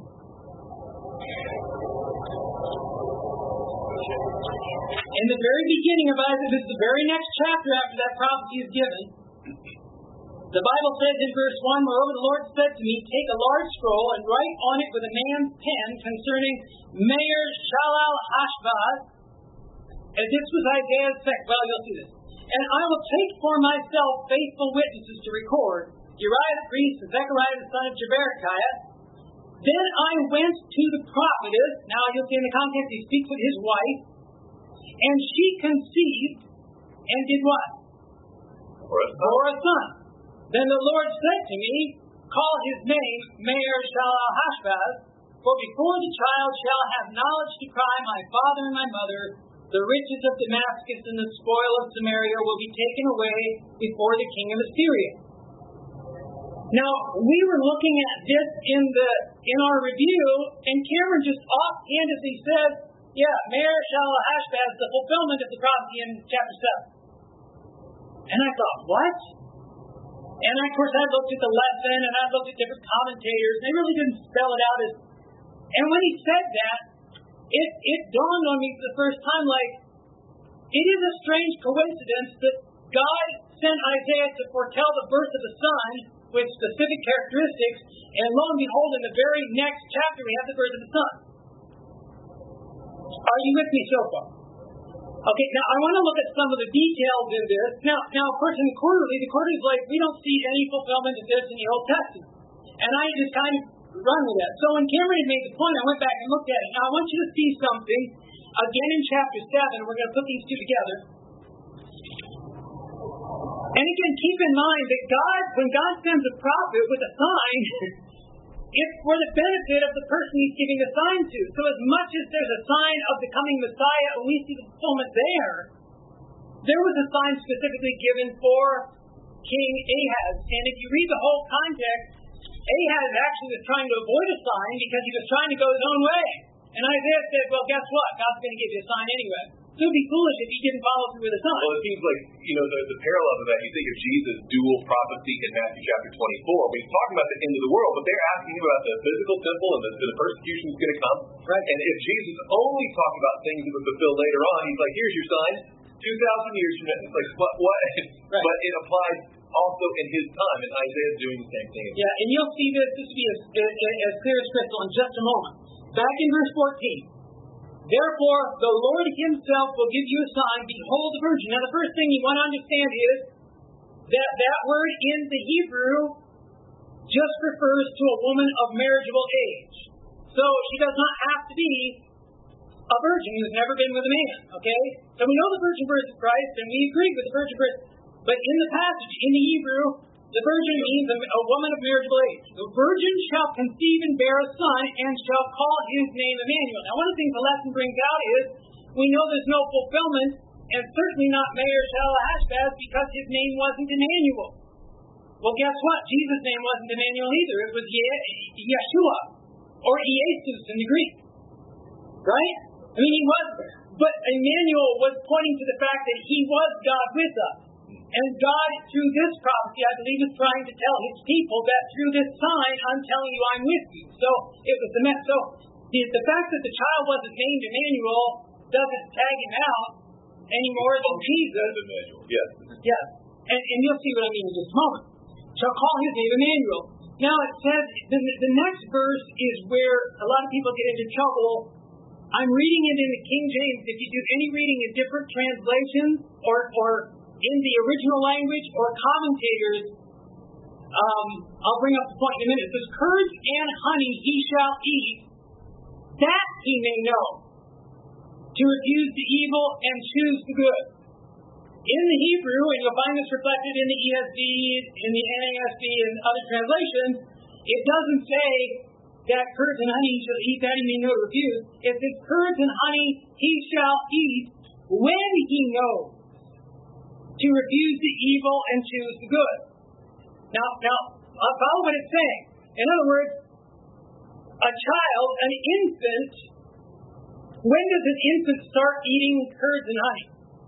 In the very beginning of Isaiah, this is the very next chapter after that prophecy is given. The Bible says in verse one, moreover the Lord said to me, take a large scroll and write on it with a man's pen concerning Meir Shalal-Hashbaz. And this was Isaiah's second. Well, you'll see this. And I will take for myself faithful witnesses to record, Uriah the priest and Zechariah the son of Jeberechiah. Then I went to the prophetess. Now you'll see in the context he speaks with his wife. And she conceived and did what? Bore a son. Then the Lord said to me, call his name Meir Shalal-Hashbaz, for before the child shall have knowledge to cry, my father and my mother, the riches of Damascus and the spoil of Samaria will be taken away before the king of Assyria. Now, we were looking at this in the in our review, and Cameron just offhandedly said, yeah, Meir Shalal-Hashbaz, the fulfillment of the prophecy in chapter seven. And I thought, what? And of course I looked at the lesson, and I looked at different commentators, and they really didn't spell it out as... And when he said that, it, it dawned on me for the first time, like, it is a strange coincidence that God sent Isaiah to foretell the birth of the Son with specific characteristics, and lo and behold, in the very next chapter we have the birth of the Son. Are you with me so far? Okay, now I want to look at some of the details in this. Now, now of course, in the quarterly, the quarterly is like, we don't see any fulfillment of this in the Old Testament. And I just kind of run with that. So when Cameron had made the point, I went back and looked at it. Now I want you to see something, again in chapter seven, we're going to put these two together. And again, keep in mind that God, when God sends a prophet with a sign, it's for the benefit of the person he's giving the sign to. So as much as there's a sign of the coming Messiah, and we see the fulfillment there, there was a sign specifically given for King Ahaz. And if you read the whole context, Ahaz actually was trying to avoid a sign because he was trying to go his own way. And Isaiah said, well, guess what? God's going to give you a sign anyway. So it would be foolish if he didn't follow through with a sign. Well, it seems like, you know, the, the parallel to that, you think of Jesus' dual prophecy in Matthew chapter twenty-four. When he's talking about the end of the world, but they're asking him about the physical temple and the, the persecution is going to come. Right. And if Jesus only talked about things that would fulfill later on, he's like, here's your sign, two thousand years from now. It's like, what? what? Right. But it applies also in his time, and Isaiah's doing the same thing. Yeah, and you'll see this, this will be as, as, as clear as crystal in just a moment. Back in verse fourteen. Therefore, the Lord himself will give you a sign. Behold the virgin. Now, the first thing you want to understand is that that word in the Hebrew just refers to a woman of marriageable age. So, she does not have to be a virgin who's never been with a man. Okay? So, we know the virgin birth of Christ, and we agree with the virgin birth. But in the passage, in the Hebrew, the virgin means a, a woman of marriageable age. The virgin shall conceive and bear a son, and shall call his name Emmanuel. Now, one of the things the lesson brings out is, we know there's no fulfillment, and certainly not Meir Shalal-Hashbaz, because his name wasn't Emmanuel. Well, guess what? Jesus' name wasn't Emmanuel either. It was Ye- Yeshua, or Iesus in the Greek. Right? I mean, he was, but Emmanuel was pointing to the fact that he was God with us. And God, through this prophecy, I believe, is trying to tell his people that through this sign, I'm telling you I'm with you. So it was the so the, the fact that the child wasn't named Emmanuel doesn't tag him out any more than Jesus. Emmanuel, yes. Yes. And, and you'll see what I mean in just a moment. Shall call his name Emmanuel. Now it says, the, the next verse is where a lot of people get into trouble. I'm reading it in the King James. If you do any reading in different translations or or in the original language or commentators, um, I'll bring up the point in a minute. It says, curds and honey he shall eat, that he may know, to refuse the evil and choose the good. In the Hebrew, and you'll find this reflected in the E S V, in the N A S B, and other translations, it doesn't say that curds and honey he shall eat, that he may know to refuse. It says, curds and honey he shall eat when he knows to refuse the evil and choose the good. Now, now, uh, follow what it's saying. In other words, a child, an infant, when does an infant start eating curds and honey?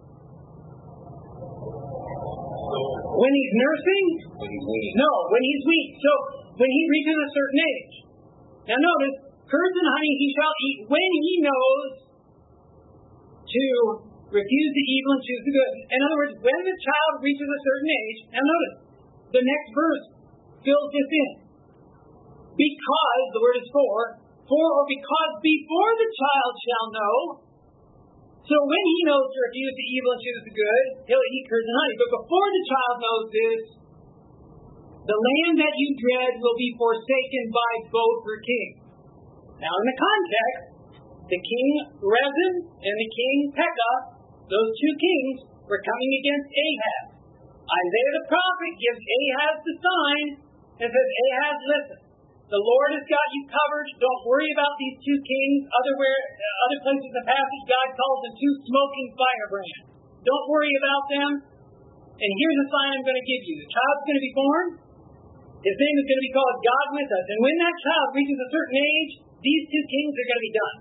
When he's nursing? When he's weaned. No, when he's weaned. So, when he reaches a certain age. Now notice, curds and honey he shall eat when he knows to refuse the evil and choose the good. In other words, when the child reaches a certain age, now notice, the next verse fills this in. Because, the word is for, for or because before the child shall know. So when he knows to refuse the evil and choose the good, he'll eat curds and honey. But before the child knows this, the land that you dread will be forsaken by both her kings. Now in the context, the king Rezin and the king Pekah, those two kings, were coming against Ahaz. Isaiah the prophet gives Ahaz the sign and says, Ahaz, listen, the Lord has got you covered. Don't worry about these two kings. Other, where, uh, other places in the passage, God calls them two smoking firebrands. Don't worry about them. And here's a sign I'm going to give you. The child's going to be born. His name is going to be called God with us. And when that child reaches a certain age, these two kings are going to be done.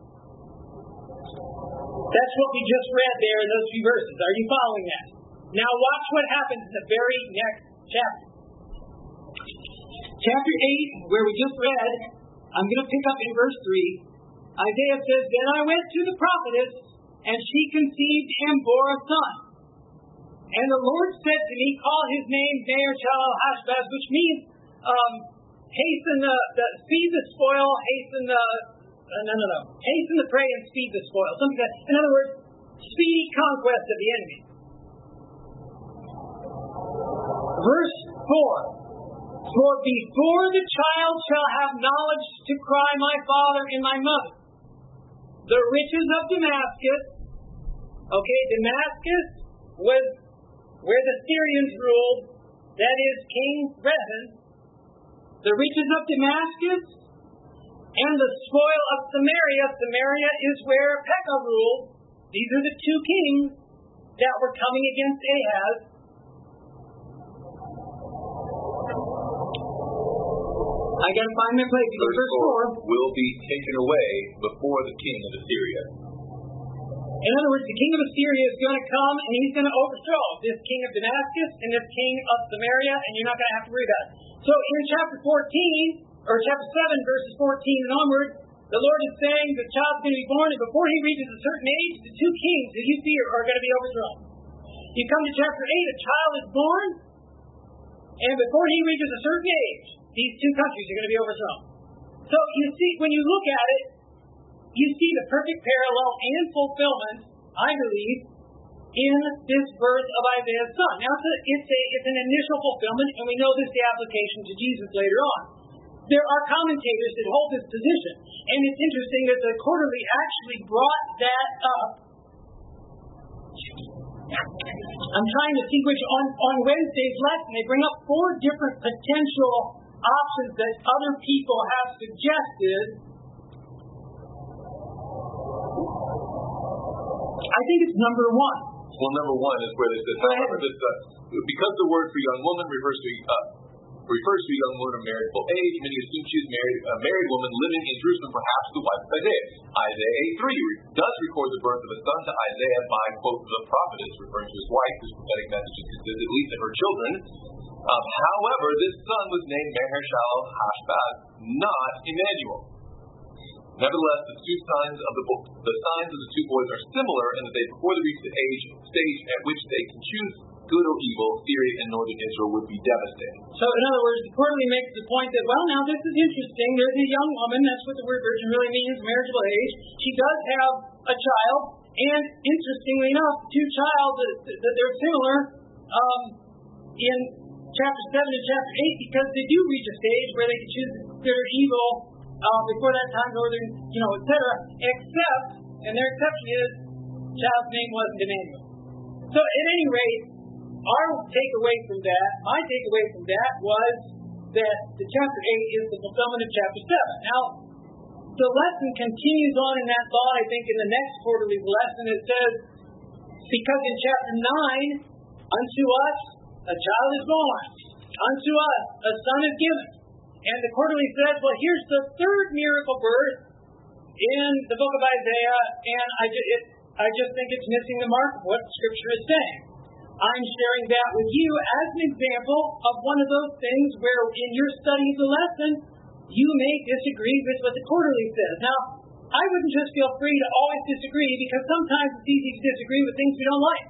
That's what we just read there in those few verses. Are you following that? Now watch what happens in the very next chapter. Chapter eight, where we just read, I'm going to pick up in verse three. Isaiah says, Then I went to the prophetess, and she conceived and bore a son. And the Lord said to me, Call his name Meir Shalal-Hashbaz, which means um, hasten the, the, speed the spoil, hasten the, uh, no, no, no, hasten the prey and speed the spoil. Something like that. In other words, speedy conquest of the enemy. Verse four. For before the child shall have knowledge to cry, My father and my mother, the riches of Damascus, okay, Damascus was where the Syrians ruled, that is King Rezin, the riches of Damascus, and the spoil of Samaria. Samaria is where Pekah ruled. These are the two kings that were coming against Ahaz. I got to find my place. Verse four will be taken away before the king of Assyria. In other words, the king of Assyria is going to come and he's going to overthrow this king of Damascus and this king of Samaria, and you're not going to have to worry about it. So in chapter fourteen, or chapter seven, verses fourteen and onward, the Lord is saying the child's going to be born, and before he reaches a certain age, the two kings that you see are, are going to be overthrown. You come to chapter eight, a child is born, and before he reaches a certain age, these two countries are going to be overthrown. So you see, when you look at it, you see the perfect parallel and fulfillment, I believe, in this birth of Isaiah's son. Now, it's, a, it's, a, it's an initial fulfillment, and we know this the application to Jesus later on. There are commentators that hold this position, and it's interesting that the Quarterly actually brought that up. I'm trying to see which, on, on Wednesday's lesson, they bring up four different potential options that other people have suggested. I think it's number one. Well, number one is where they said, however, this, uh, because the word for young woman refers to uh, refers to a young woman of marriageable age, many assume she is married, a married woman living in Jerusalem, perhaps the wife of Isaiah. Isaiah eight three does record the birth of a son to Isaiah by, quote, the prophetess, referring to his wife, whose prophetic message consisted at least of her children. Um, however, this son was named Maher-shalal-hash-baz, not Emmanuel. Nevertheless, the two signs of the bo- the signs of the two boys are similar in that they, before they reach the age stage at which they can choose good or evil, Syria and northern Israel would be devastated. So, in other words, the Quarterly makes the point that, well, now this is interesting. There's a young woman. That's what the word virgin really means, marriageable age. She does have a child, and interestingly enough, two child that they're similar um, in chapter seven and chapter eight because they do reach a stage where they can choose good or evil. Uh, before that time, northern, you know, et cetera, except, and their exception is, child's name wasn't Emmanuel. So, at any rate, our takeaway from that, my takeaway from that was that the chapter eight is the fulfillment of chapter seven. Now, the lesson continues on in that thought, I think, in the next Quarterly lesson. It says, because in chapter nine, unto us a child is born, unto us a son is given. And the Quarterly says, well, here's the third miracle birth in the book of Isaiah, and I just, it, I just think it's missing the mark of what Scripture is saying. I'm sharing that with you as an example of one of those things where in your study of the lesson, you may disagree with what the Quarterly says. Now, I wouldn't just feel free to always disagree, because sometimes it's easy to disagree with things we don't like.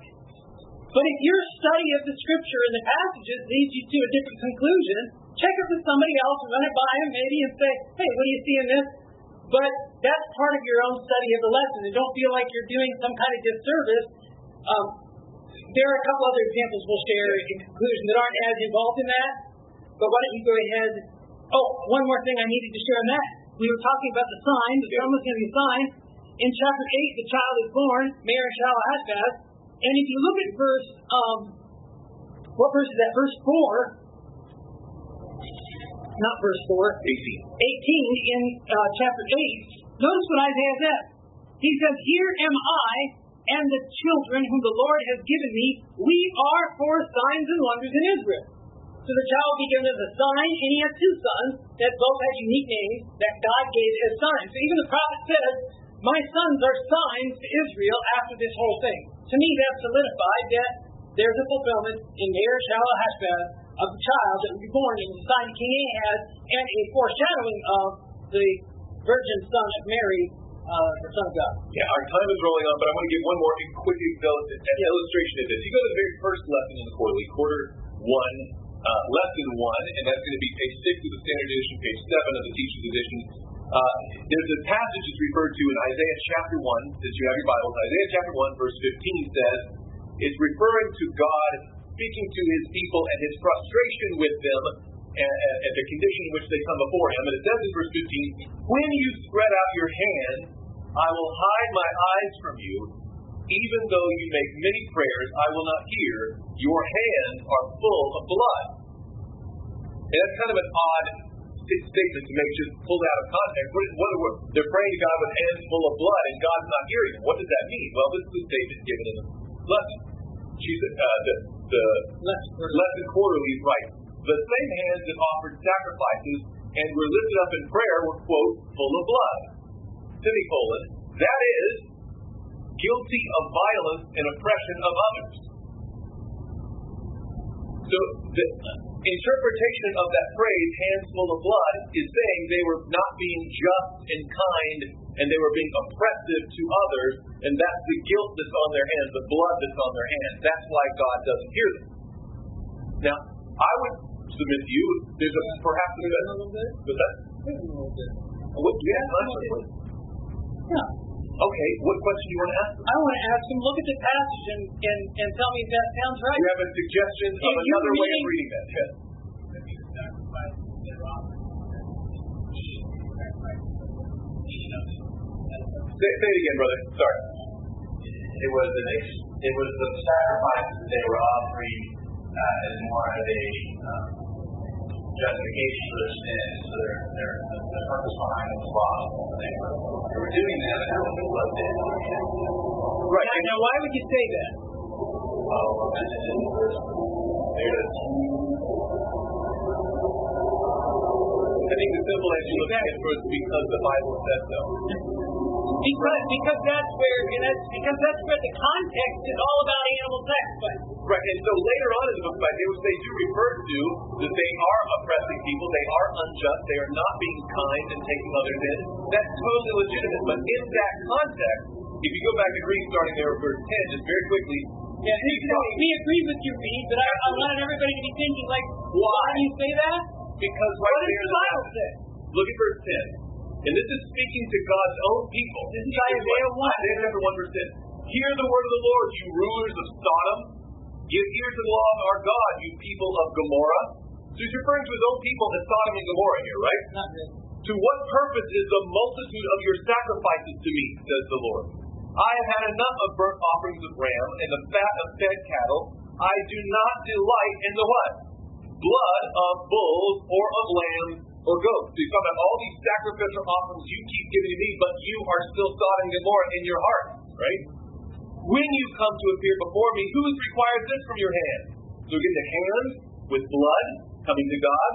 But if your study of the Scripture and the passages leads you to a different conclusion, check it with somebody else and run it by them maybe and say, hey, what do you see in this? But that's part of your own study of the lesson, and don't feel like you're doing some kind of disservice. Um, there are a couple other examples we'll share in conclusion that aren't as involved in that, but why don't you go ahead. Oh, one more thing I needed to share on that. We were talking about the sign, the son was going to be a sign. In chapter eight, the child is born, Maher-shalal-hash-baz, and if you look at verse, um, what verse is that? Verse four. Not verse four. eighteen. eighteen in uh, chapter eight. Notice what Isaiah says. He says, here am I and the children whom the Lord has given me. We are for signs and wonders in Israel. So the child will be given as a sign, and he has two sons that both have unique names that God gave as signs. So even the prophet says, my sons are signs to Israel after this whole thing. To me, that solidified that there's a fulfillment in Maher-shalal-hash-baz of the child that will be born in the sign of King Ahaz, and a foreshadowing of the virgin son of Mary, uh, the Son of God. Yeah, our time is rolling on, but I want to give one more quick illustration of this. You go to the very first lesson in the Quarterly, quarter one, uh, lesson one, and that's going to be page six of the Standard Edition, page seven of the Teacher's Edition. Uh, there's a passage that's referred to in Isaiah chapter one, that you have your Bibles. Isaiah chapter one, verse fifteen says, it's referring to God speaking to his people and his frustration with them and, and the condition in which they come before him. And it says in verse fifteen, when you spread out your hand, I will hide my eyes from you. Even though you make many prayers, I will not hear. Your hands are full of blood. And that's kind of an odd st- statement to make just pulled out of context. What, is, what are, they're praying to God with hands full of blood, and God's not hearing them. What does that mean? Well, this is a statement given in the lesson. She said, uh, the, the lesson quarterly is right. The same hands that offered sacrifices and were lifted up in prayer were, quote, full of blood. Semicolon. That is, guilty of violence and oppression of others. So the interpretation of that phrase, hands full of blood, is saying they were not being just and kind, and they were being oppressive to others, and that's the guilt that's on their hands, the blood that's on their hands. That's why God doesn't hear them. Now, I would submit to you, there's a perhaps a little bit. What's that? A little bit. What? Yeah, yeah. Okay, what question do you want to ask them? I want to ask them, look at the passage and, and, and tell me if that sounds right. You have a suggestion of If another way reading, of reading that? Yes. Say, say it again, brother. Sorry. It was an ex, it was the sacrifices they were offering uh, as more of a um, justification for their sins. So their their the purpose behind it was lost. They were they were doing that and that's what the blood did. Right. Now, now, why would you say that? Well, and then in verse there it is. I think the simple answer is exactly. Because the Bible says so. Because because that's where and that's because that's where the context is all about animal sacrifice. Right, and so later on in the book, they would they do refer to that they are oppressing people, they are unjust, they are not being kind and taking others in. That's totally legitimate. But in that context, if you go back to Greek, starting there at verse ten, just very quickly. Yeah, he, we agree with you, Reed, but I, I wanted everybody to be thinking, like, why do you say that? Because right what does the Bible say? Look at verse ten. And this is speaking to God's own people. This is Isaiah one. Isaiah chapter one, verse ten. Hear the word of the Lord, you rulers of Sodom. Give ear to the law of our God, you people of Gomorrah. So he's referring to his own people as Sodom and Gomorrah here, right? Not really. To what purpose is the multitude of your sacrifices to me, says the Lord? I have had enough of burnt offerings of ram and the fat of fed cattle. I do not delight in the what? Blood of bulls or of lambs or goats. So he's talking about all these sacrificial offerings you keep giving to me, but you are still Sodom and Gomorrah in your heart, right? When you come to appear before me, who has required this from your hand? So again, the hands with blood coming to God.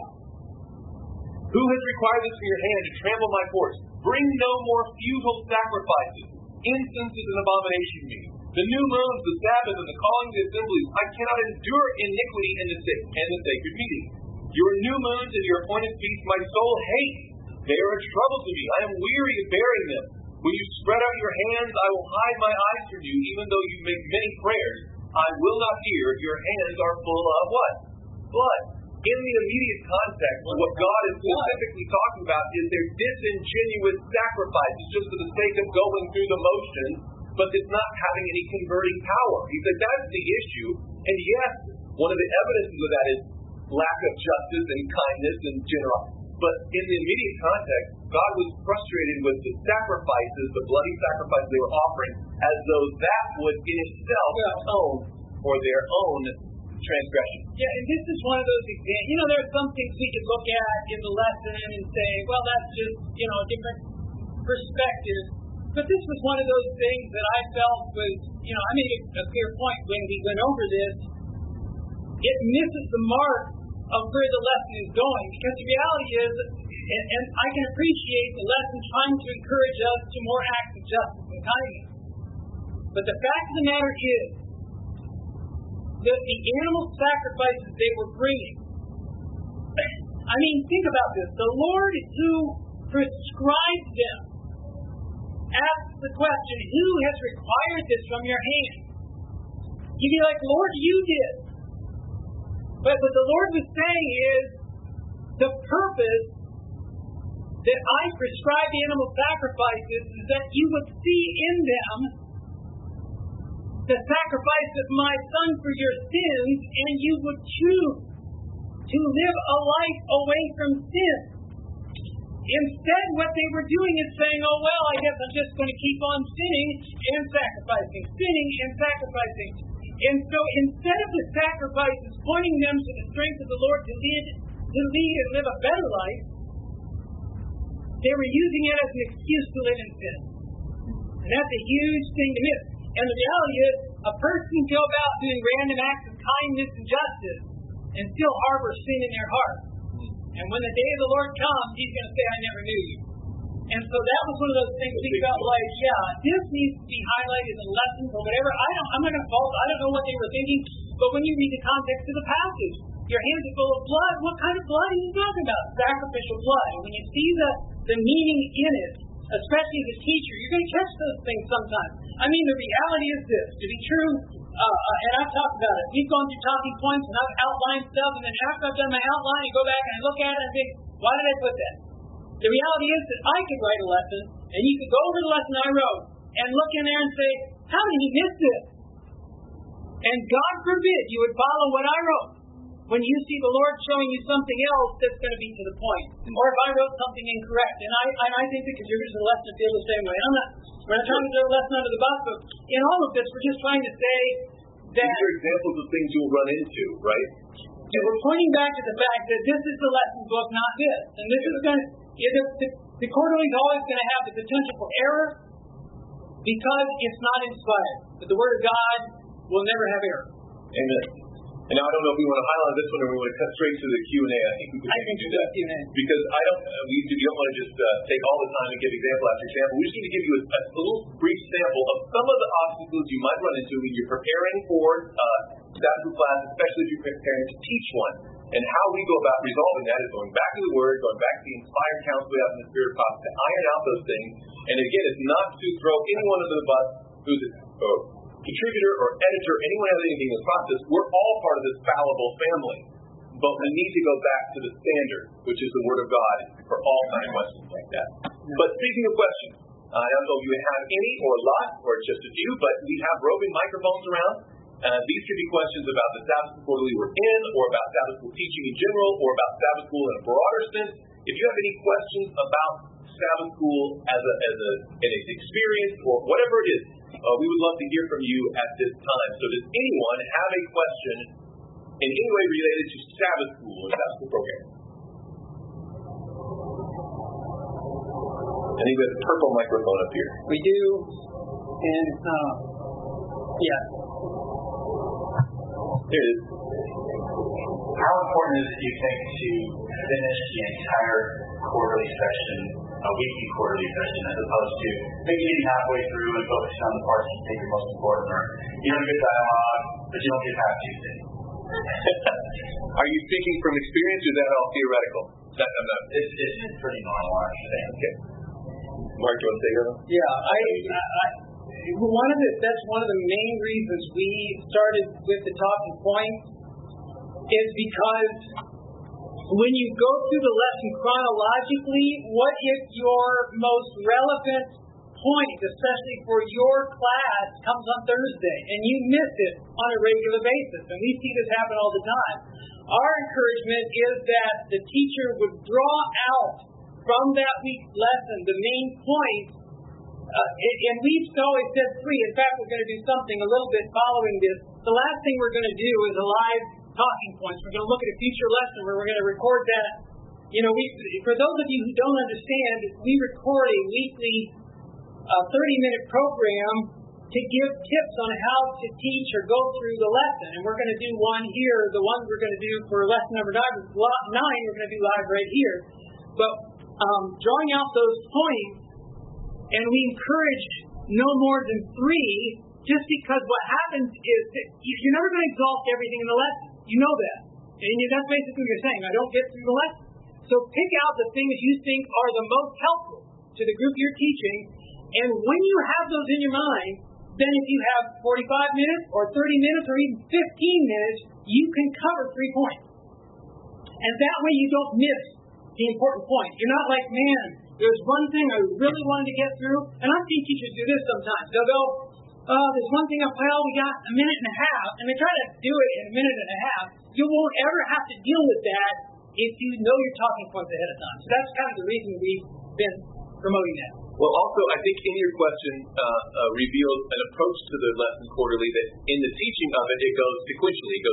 Who has required this from your hand to trample my courts? Bring no more futile sacrifices. Incense is an abomination to me. The new moons, the Sabbath, and the calling of the assemblies. I cannot endure iniquity in the sick and the sacred meeting. Your new moons and your appointed feasts my soul hates. They are a trouble to me. I am weary of bearing them. When you spread out your hands, I will hide my eyes from you, even though you make many prayers. I will not hear. Your hands are full of what? Blood. In the immediate context, what God is specifically talking about is their disingenuous sacrifices just for the sake of going through the motions, but it's not having any converting power. He said that's the issue. And yes, one of the evidences of that is lack of justice and kindness and generosity. But in the immediate context, God was frustrated with the sacrifices, the bloody sacrifices they were offering, as though that would in itself atone for their own transgression. Yeah, and this is one of those examples. You know, there are some things we could look at in the lesson and say, well, that's just, you know, a different perspective. But this was one of those things that I felt was, you know, I made a clear point when we went over this. It misses the mark of where the lesson is going, because the reality is, and, and I can appreciate the lesson trying to encourage us to more acts of justice and kindness. But the fact of the matter is that the animal sacrifices they were bringing, I mean, think about this. The Lord who prescribed them asks the question, who has required this from your hand? You'd be like, Lord, you did. But what the Lord was saying is, the purpose that I prescribe the animal sacrifices is that you would see in them the sacrifice of my Son for your sins, and you would choose to live a life away from sin. Instead, what they were doing is saying, oh, well, I guess I'm just going to keep on sinning and sacrificing, sinning and sacrificing. And so instead of the sacrifices pointing them to the strength of the Lord to lead, to lead and live a better life, they were using it as an excuse to live in sin. And that's a huge thing to miss. And the reality is, a person can go about doing random acts of kindness and justice and still harbor sin in their heart. And when the day of the Lord comes, He's going to say, I never knew you. And so that was one of those things we felt like, yeah, this needs to be highlighted in lessons or whatever. I don't, I'm not going to fault, I don't know what they were thinking, but when you read the context of the passage, your hands are full of blood. What kind of blood are you talking about? Sacrificial blood. And when you see the, the meaning in it, especially as a teacher, you're going to catch those things sometimes. I mean, the reality is this, to be true, uh, and I've talked about it. We've gone through talking points and I've outlined stuff, and then after I've done my outline, I go back and I look at it and I think, why did I put that? The reality is that I could write a lesson, and you could go over the lesson I wrote and look in there and say, how did he miss this? And God forbid you would follow what I wrote when you see the Lord showing you something else that's going to be to the point. Or if I wrote something incorrect. And I, and I think the contributors of the lesson feel the same way. I'm not, we're not trying to throw a lesson under the bus, but in all of this, we're just trying to say that... These are examples of things you'll run into, right? And we're pointing back to the fact that this is the lesson book, not this. And this is going to... Yeah, the, the, the quarterly is always going to have the potential for error because it's not inspired. But the Word of God will never have error. Amen. And now I don't know if we want to highlight this one or we want to cut straight to the Q and A. I think we could maybe do that. Q and A. Because I don't, uh, we, we don't want to just uh, take all the time and give example after example. We just need to give you a, a little brief sample of some of the obstacles you might run into when you're preparing for uh, Sabbath class, especially if you're preparing to teach one. And how we go about resolving that is going back to the Word, going back to the inspired counsel we have in the Spirit of prophecy to iron out those things. And again, it's not to throw anyone under the bus who's a oh, contributor or editor, anyone has anything in the process. We're all part of this fallible family. But we need to go back to the standard, which is the Word of God, for all kind of questions like that. But speaking of questions, uh, I don't know if you have any or a lot or just a few, but we have roving microphones around. Uh, these could be questions about the Sabbath School quarterly we're in, or about Sabbath School teaching in general, or about Sabbath School in a broader sense. If you have any questions about Sabbath School as a as a an experience or whatever it is, uh, we would love to hear from you at this time. So does anyone have a question in any way related to Sabbath School or Sabbath School program? I think we have a purple microphone up here. We do, and uh, yeah. There it is. How important is it, do you think, to finish the entire quarterly session, a weekly quarterly session, as opposed to maybe getting halfway through and focusing on the parts you think are most important, or you don't get dialogue, but you don't get past Tuesday? Are you speaking from experience, or is that all theoretical? That, I'm not, it's, it's pretty normal, actually. Okay. Mark, do you want to say that? Yeah, I, I, I one of the that's one of the main reasons we started with the talking points is because when you go through the lesson chronologically, what if your most relevant point, especially for your class, comes on Thursday and you miss it on a regular basis? And we see this happen all the time. Our encouragement is that the teacher would draw out from that week's lesson the main points. Uh, and we've always said three. In fact, we're going to do something a little bit following this. The last thing we're going to do is a live talking points. We're going to look at a future lesson where we're going to record that. You know, we, for those of you who don't understand, we record a weekly uh, thirty-minute program to give tips on how to teach or go through the lesson. And we're going to do one here. The one we're going to do for lesson number nine, nine we're going to do live right here. But um, drawing out those points, and we encourage no more than three, just because what happens is that you're never going to exhaust everything in the lesson. You know that. And that's basically what you're saying. I don't get through the lesson. So pick out the things you think are the most helpful to the group you're teaching. And when you have those in your mind, then if you have forty-five minutes or thirty minutes or even fifteen minutes, you can cover three points. And that way you don't miss the important point. You're not like, man, there's one thing I really wanted to get through. And I've seen teachers do this sometimes. They'll go, oh, there's one thing, well, we got a minute and a half. And they try to do it in a minute and a half. You won't ever have to deal with that if you know your talking points ahead of time. So that's kind of the reason we've been promoting that. Well, also, I think in your question uh, uh, reveals an approach to the lesson quarterly that in the teaching of it, it goes sequentially. It goes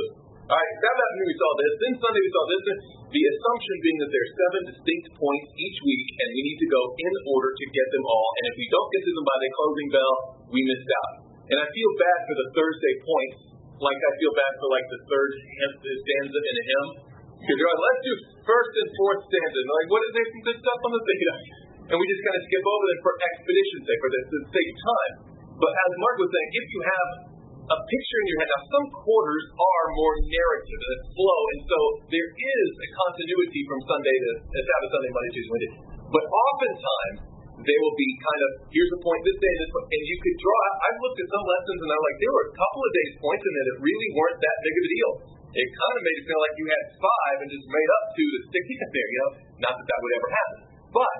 All right, Sabbath afternoon we saw this, then Sunday we saw this. The assumption being that there are seven distinct points each week, and we need to go in order to get them all. And if we don't get to them by the closing bell, we missed out. And I feel bad for the Thursday points, like I feel bad for like the third stanza in a hymn. Because you're like, let's do first and fourth stanza. And like, what is there some good stuff on the thing? And we just kind of skip over them for expedition's sake, for the sake of time. But as Mark was saying, if you have a picture in your head, now some quarters are more narrative and it's flow, and so there is a continuity from Sunday to uh, Sabbath, Sunday, Monday, Tuesday, Wednesday. But oftentimes they will be kind of, here's the point this day, this point, and you could draw. I've looked at some lessons and I'm like, there were a couple of days points in there that really weren't that big of a deal. It kind of made it feel like you had five and just made up two to stick in there, you know. Not that that would ever happen, but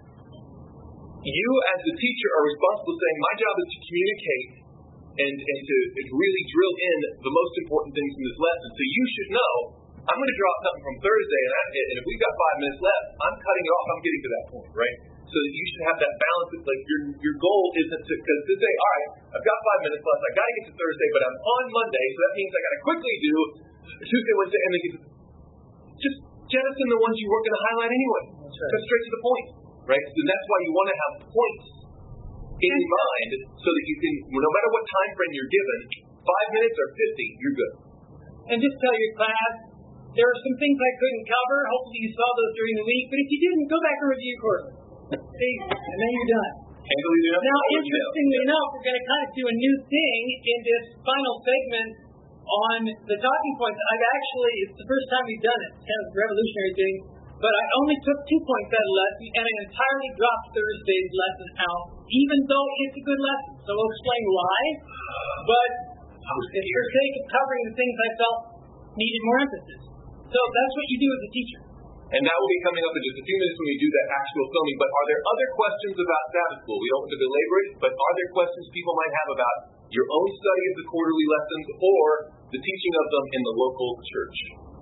you as the teacher are responsible for saying, my job is to communicate and, and to really drill in the most important things from this lesson. So you should know, I'm going to draw something from Thursday, and, I, and if we've got five minutes left, I'm cutting it off, I'm getting to that point, right? So that you should have that balance. Of, like your your goal isn't to, because to say, all right, I've got five minutes left, I got to get to Thursday, but I'm on Monday, so that means I got to quickly do Tuesday, Wednesday, and then get to, just jettison the ones you weren't going to highlight anyway. That's right. Cut straight to the point, right? So that's why you want to have points in mind, so that you can, no matter what time frame you're given, five minutes or fifty, you're good. And just tell your class, there are some things I couldn't cover. Hopefully you saw those during the week. But if you didn't, go back and review quarterly. See, and then you're done. Now, interestingly enough, we're going to kind of do a new thing in this final segment on the talking points. I've actually, it's the first time we've done it. It's kind of a revolutionary thing. But I only took two points out of the lesson, and I entirely dropped Thursday's lesson out, even though it's a good lesson. So we'll explain why. But it's for sake of covering the things I felt needed more emphasis. So that's what you do as a teacher. And that will be coming up in just a few minutes when we do that actual filming. But are there other questions about Sabbath school? We don't want to belabor it, but are there questions people might have about your own study of the quarterly lessons or the teaching of them in the local church?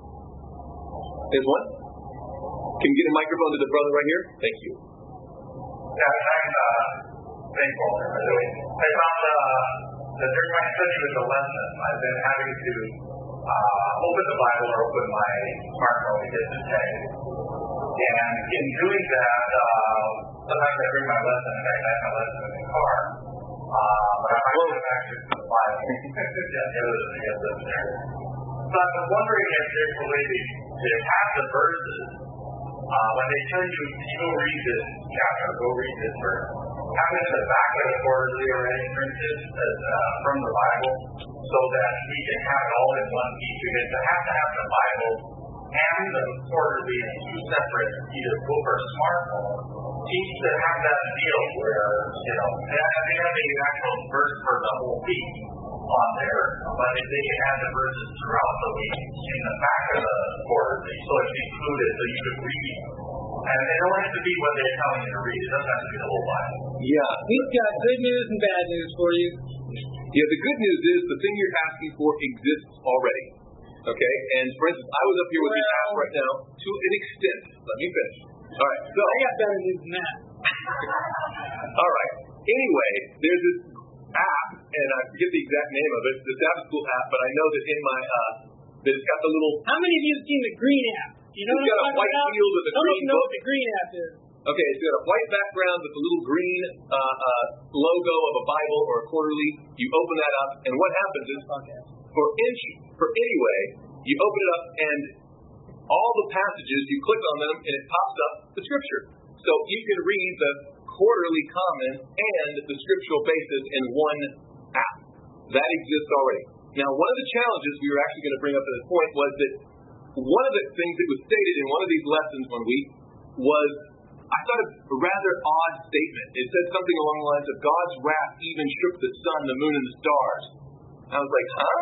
There's one. Can you get a microphone to the brother right here? Thank you. Yeah, I'm uh, thankful. I found uh, that during my study with the lesson, I've been having to uh, open the Bible or open my smartphone to get the text. And in doing that, uh, sometimes I bring my lesson, and I have my lesson in the car. Uh, but I might have access to the Bible. Yeah, the other than the other there. So I was wondering if there's a way to, to have the verses. Uh, when they tell you, you go read this chapter, go read this verse, have it in the back of the quarterly already printed uh, from the Bible, so that we can have it all in one piece. Because to have to have the Bible and the quarterly in two separate, either book or smartphone, needs to have that deal where, you know, they have the actual verse for the whole week on there, but if they can have the verses throughout the week in the back of the quarterly, so it's included, so you could read. And it don't have to be what they're telling you to read. It doesn't have to be the whole Bible. Yeah. We've got good news and bad news for you. Yeah, the good news is the thing you're asking for exists already. Okay? And for instance, I was up here with well, the app right now to an extent. Let me finish. All right. So I got better news than that. All right. Anyway, there's this app, and I forget the exact name of it, the Sabbath School app, but I know that in my, uh, that it's got the little... How many of you have seen the green app? You know it's got a white about? field with a Some green of you know book. what the green app is. Okay, it's got a white background with a little green uh, uh, logo of a Bible or a quarterly. You open that up, and what happens is, for inch, for anyway, you open it up, and all the passages, you click on them, and it pops up the Scripture. So you can read the quarterly comments and the scriptural basis in one app. That exists already. Now, one of the challenges we were actually going to bring up at this point was that one of the things that was stated in one of these lessons one week was, I thought, a rather odd statement. It said something along the lines of, God's wrath even shook the sun, the moon, and the stars. I was like, huh?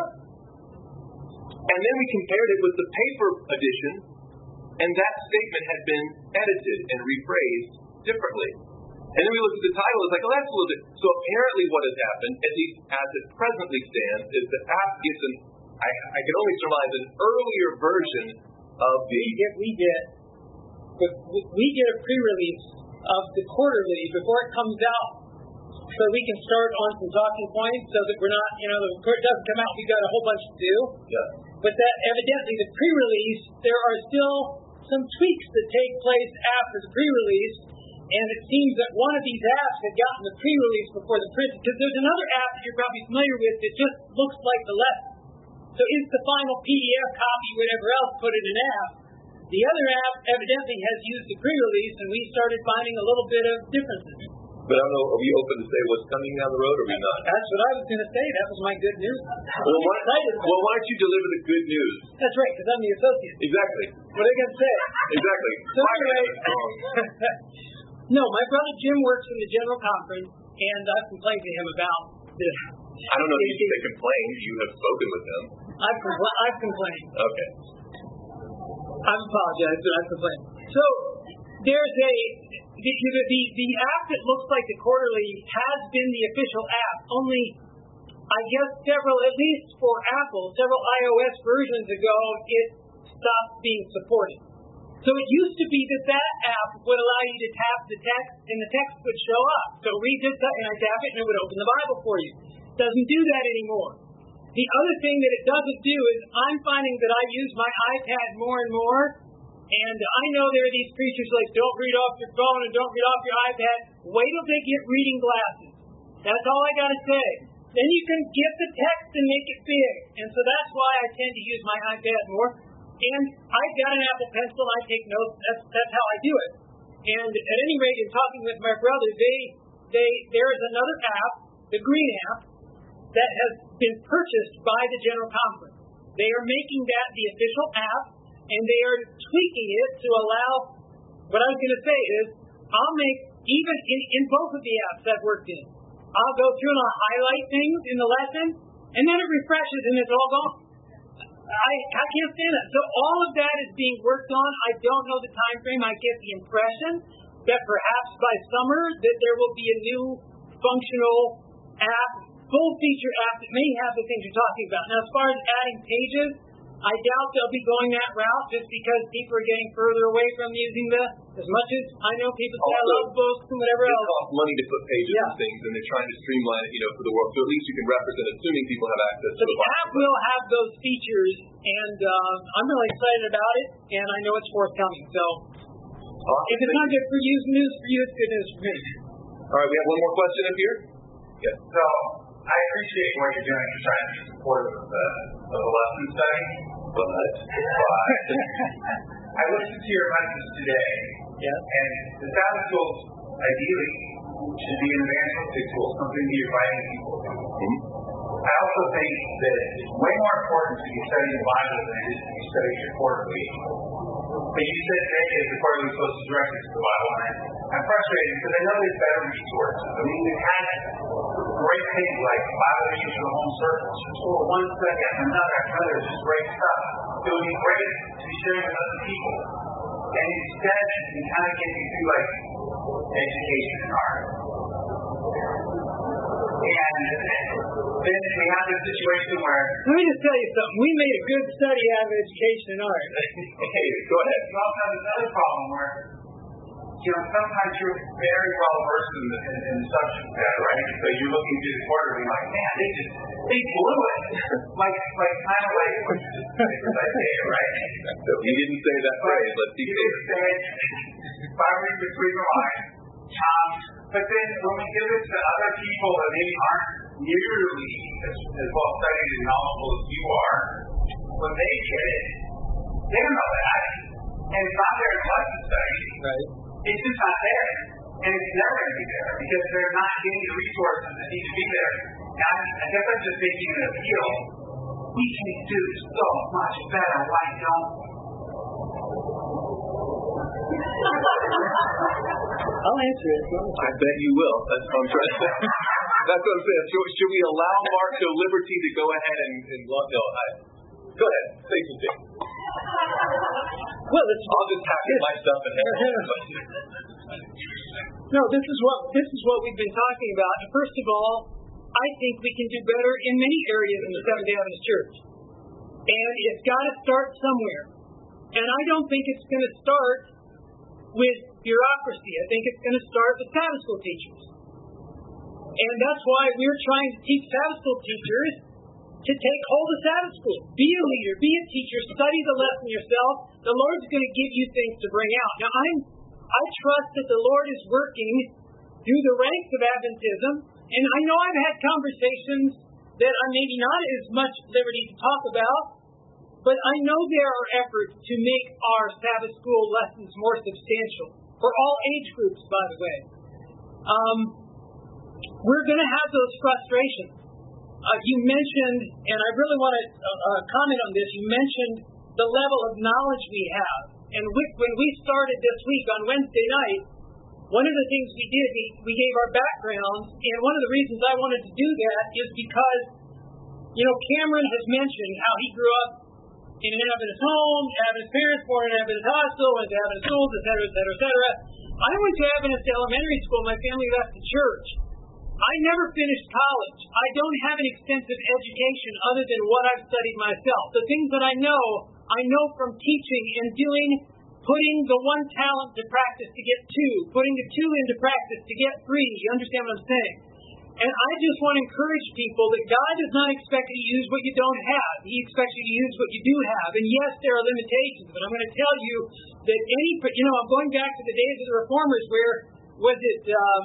And then we compared it with the paper edition, and that statement had been edited and rephrased differently. And then we looked at the title, it's like, oh, that's a little bit... So apparently what has happened, at least as it presently stands, is the app gets an, I, I can only surmise, an earlier version of the... We get, we get, we get a pre-release of the quarterly before it comes out so we can start on some talking points so that we're not, you know, the report doesn't come out, we've got a whole bunch to do. Yeah. But that evidently the pre-release, there are still some tweaks that take place after the pre-release, and it seems that one of these apps had gotten the pre-release before the print, because there's another app that you're probably familiar with that just looks like the lesson. So it's the final P D F copy, whatever else, put in an app. The other app evidently has used the pre-release, and we started finding a little bit of differences. But I don't know, are we open to say what's coming down the road, or are we not? That's what I was going to say. That was my good news. Well, why, well, why don't you deliver the good news? That's right, because I'm the associate. Exactly. What are they going to say? Exactly. So anyway, no, my brother Jim works in the General Conference, and I've complained to him about this. I don't know if you say complain. You have spoken with him. I've, compl- I've complained. Okay. I apologize, but I've complained. So there's a the, the the the app that looks like the quarterly has been the official app. Only, I guess several, at least for Apple, several iOS versions ago, it stopped being supported. So it used to be that that app would allow you to tap the text, and the text would show up. So read this, and I tap it, and it would open the Bible for you. It doesn't do that anymore. The other thing that it doesn't do is I'm finding that I use my iPad more and more, and I know there are these preachers like, don't read off your phone and don't read off your iPad. Wait till they get reading glasses. That's all I got to say. Then you can get the text and make it big. And so that's why I tend to use my iPad more. And I've got an Apple Pencil, I take notes, that's, that's how I do it. And at any rate, in talking with my brother, they, they, there is another app, the Green app, that has been purchased by the General Conference. They are making that the official app, and they are tweaking it to allow, what I was going to say is, I'll make, even in, in both of the apps I've worked in, I'll go through and I'll highlight things in the lesson, and then it refreshes and it's all gone. I, I can't stand that. So all of that is being worked on. I don't know the time frame. I get the impression that perhaps by summer that there will be a new functional app, full feature app that may have the things you're talking about. Now, as far as adding pages, I doubt they'll be going that route just because people are getting further away from using the, as much as I know people say I love books and whatever it else. It costs money to put pages yeah. and things, and they're trying to streamline it, you know, for the world. So at least you can represent, assuming people have access so to the the app will have those features, and uh, I'm really excited about it, and I know it's forthcoming. So awesome. If it's not good for you, news for you, it's good news for me. All right, we have one more question up here. Yes. So I appreciate what you're doing to try to be supportive of the, of the lesson study, but, but I listened to your message today, yeah. and the Sabbath school ideally should be an evangelistic tool, something that you're inviting people to. Mm-hmm. I also think that it's way more important to be studying the Bible than it is to be studying your quarterly. But you said today that the quarterly is supposed to direct us to the Bible, and I'm frustrated because I know there's better resources. I mean, we've had great things like Bible reading for the home circles, or one study after another after another, just great stuff. It would be great to be sharing with other people. And instead, we kind of get into like education and art. And then we have this situation where... Let me just tell you something. We made a good study out of education and art. Okay, go ahead. You also have another problem where, you know, sometimes you're very well versed in the, in, in the subject matter, right? So you're looking through the quarter and you're like, man, they just, they blew it. like, like kind of like, Isaiah, right? So he didn't say that phrase, let's be clear. He said, firing between the lines. Um, but then when we give it to other people that maybe aren't nearly as, as well studied and knowledgeable as you are, when they get it, they don't know that. And it's not there in the lesson study. Right. It's just not there. And it's never going to be there because they're not getting the resources that need to be there. And I, I guess I'm just making an appeal. We can do so much better. Why don't we? I'll answer it. I bet you will. That's what I'm trying to say. That's what I'm saying. Should, should we allow Mark the liberty to go ahead and, and no, I, go ahead, say something. Well, it's, I'll just pack my stuff and head No, this is what this is what we've been talking about. And first of all, I think we can do better in many areas in the Seventh-day Adventist Church. And it's got to start somewhere. And I don't think it's going to start with bureaucracy. I think it's going to start with Sabbath school teachers. And that's why we're trying to teach Sabbath school teachers to take hold of Sabbath school. Be a leader, be a teacher, study the lesson yourself. The Lord's going to give you things to bring out. Now, I'm, I trust that the Lord is working through the ranks of Adventism, and I know I've had conversations that I'm maybe not as much liberty to talk about, but I know there are efforts to make our Sabbath school lessons more substantial, for all age groups, by the way. Um, we're going to have those frustrations. Uh, you mentioned, and I really want to uh, uh, comment on this, you mentioned the level of knowledge we have. And we, when we started this week on Wednesday night, one of the things we did, we, we gave our backgrounds, and one of the reasons I wanted to do that is because, you know, Cameron has mentioned how he grew up in an Adventist home, Adventist parents, born in an Adventist hospital, went to Adventist schools, et cetera, et cetera, et cetera. I went to Adventist elementary school. My family left the church. I never finished college. I don't have an extensive education other than what I've studied myself. The things that I know, I know from teaching and doing, putting the one talent to practice to get two, putting the two into practice to get three. You understand what I'm saying? And I just want to encourage people that God does not expect you to use what you don't have. He expects you to use what you do have. And yes, there are limitations, but I'm going to tell you that any, you know, I'm going back to the days of the Reformers where, was it, um,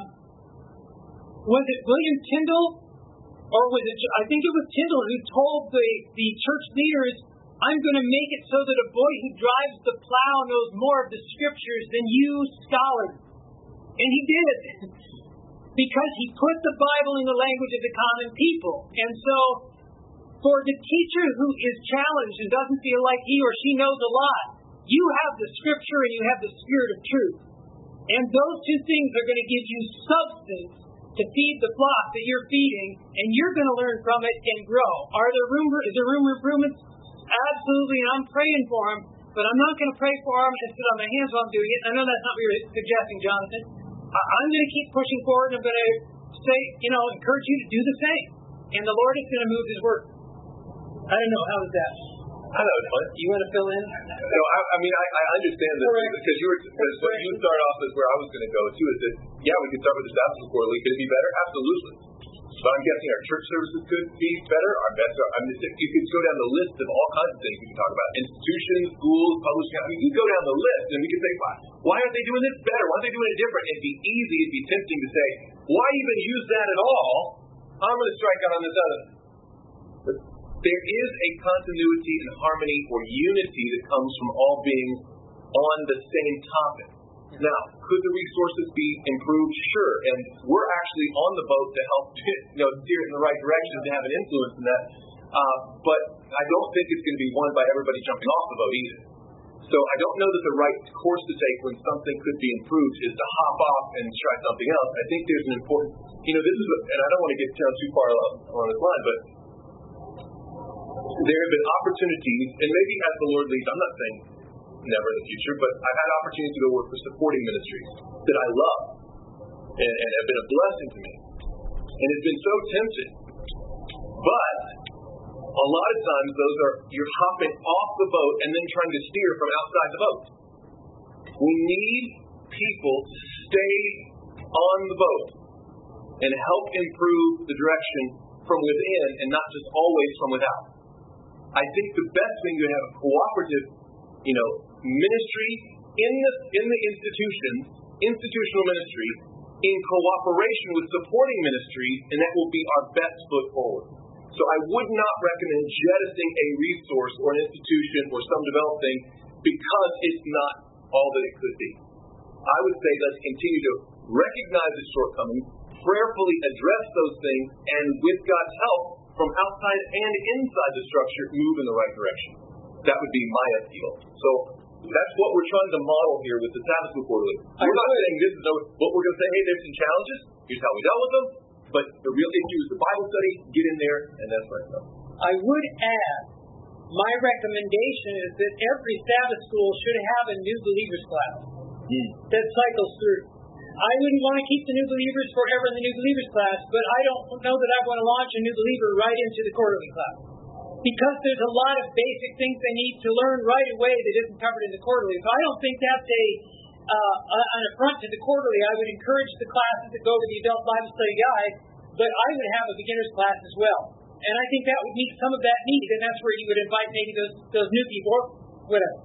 was it William Tyndale? Or was it, I think it was Tyndale who told the, the church leaders, I'm going to make it so that a boy who drives the plow knows more of the scriptures than you scholars. And he did. Because he put the Bible in the language of the common people. And so, for the teacher who is challenged and doesn't feel like he or she knows a lot, you have the scripture and you have the spirit of truth. And those two things are going to give you substance to feed the flock that you're feeding, and you're going to learn from it and grow. Are there room, is there room for improvements? Absolutely, and I'm praying for them, but I'm not going to pray for them and sit on my hands while I'm doing it. I know that's not what you're suggesting, Jonathan. I'm going to keep pushing forward, and I'm going to say, you know, encourage you to do the same. And the Lord is going to move His work. I don't know. How is that? I know. You want to fill in? No, I, I mean, I, I understand that because you were because what you started off as where I was going to go too is that yeah, we could start with the Sabbath school quarterly. Could it be better? Absolutely. So I'm guessing our church services could be better. Our best, I mean, you could go down the list of all kinds of things we can talk about: institutions, schools, publishing. I mean, you go down the list, and we can say, why, why aren't they doing this better? Why aren't they doing it different? It'd be easy. It'd be tempting to say, why even use that at all? I'm going to strike out on this other. But there is a continuity and harmony or unity that comes from all being on the same topic. Now, could the resources be improved? Sure. And we're actually on the boat to help you know, steer it in the right direction to have an influence in that. Uh, but I don't think it's going to be won by everybody jumping off the boat either. So I don't know that the right course to take when something could be improved is to hop off and try something else. I think there's an important, you know, this is, a, and I don't want to get down too far along this line, but there have been opportunities, and maybe as the Lord leads, I'm not saying never in the future, but I've had opportunities to go work for supporting ministries that I love and, and have been a blessing to me. And it's been so tempting. But a lot of times those are, you're hopping off the boat and then trying to steer from outside the boat. We need people to stay on the boat and help improve the direction from within and not just always from without. I think the best thing to have a cooperative, you know, ministry in the in the institution, institutional ministry, in cooperation with supporting ministries, and that will be our best foot forward. So I would not recommend jettisoning a resource or an institution or some developed thing because it's not all that it could be. I would say let's continue to recognize its shortcomings, prayerfully address those things, and with God's help, from outside and inside the structure, move in the right direction. That would be my appeal. So that's what we're trying to model here with the Sabbath School Quarterly. We're not saying this is what we're going to say, hey, there's some challenges, here's how we dealt with them, but the real issue is the Bible study, get in there, and that's right. I would add, my recommendation is that every Sabbath school should have a new believers class mm. that cycles through. I wouldn't want to keep the new believers forever in the new believers class, but I don't know that I want to launch a new believer right into the quarterly class. Because there's a lot of basic things they need to learn right away that isn't covered in the quarterly. So I don't think that's a uh, an affront to the quarterly. I would encourage the classes that go to the adult Bible study guide but I would have a beginner's class as well. And I think that would meet some of that need, and that's where you would invite maybe those those new people or whatever.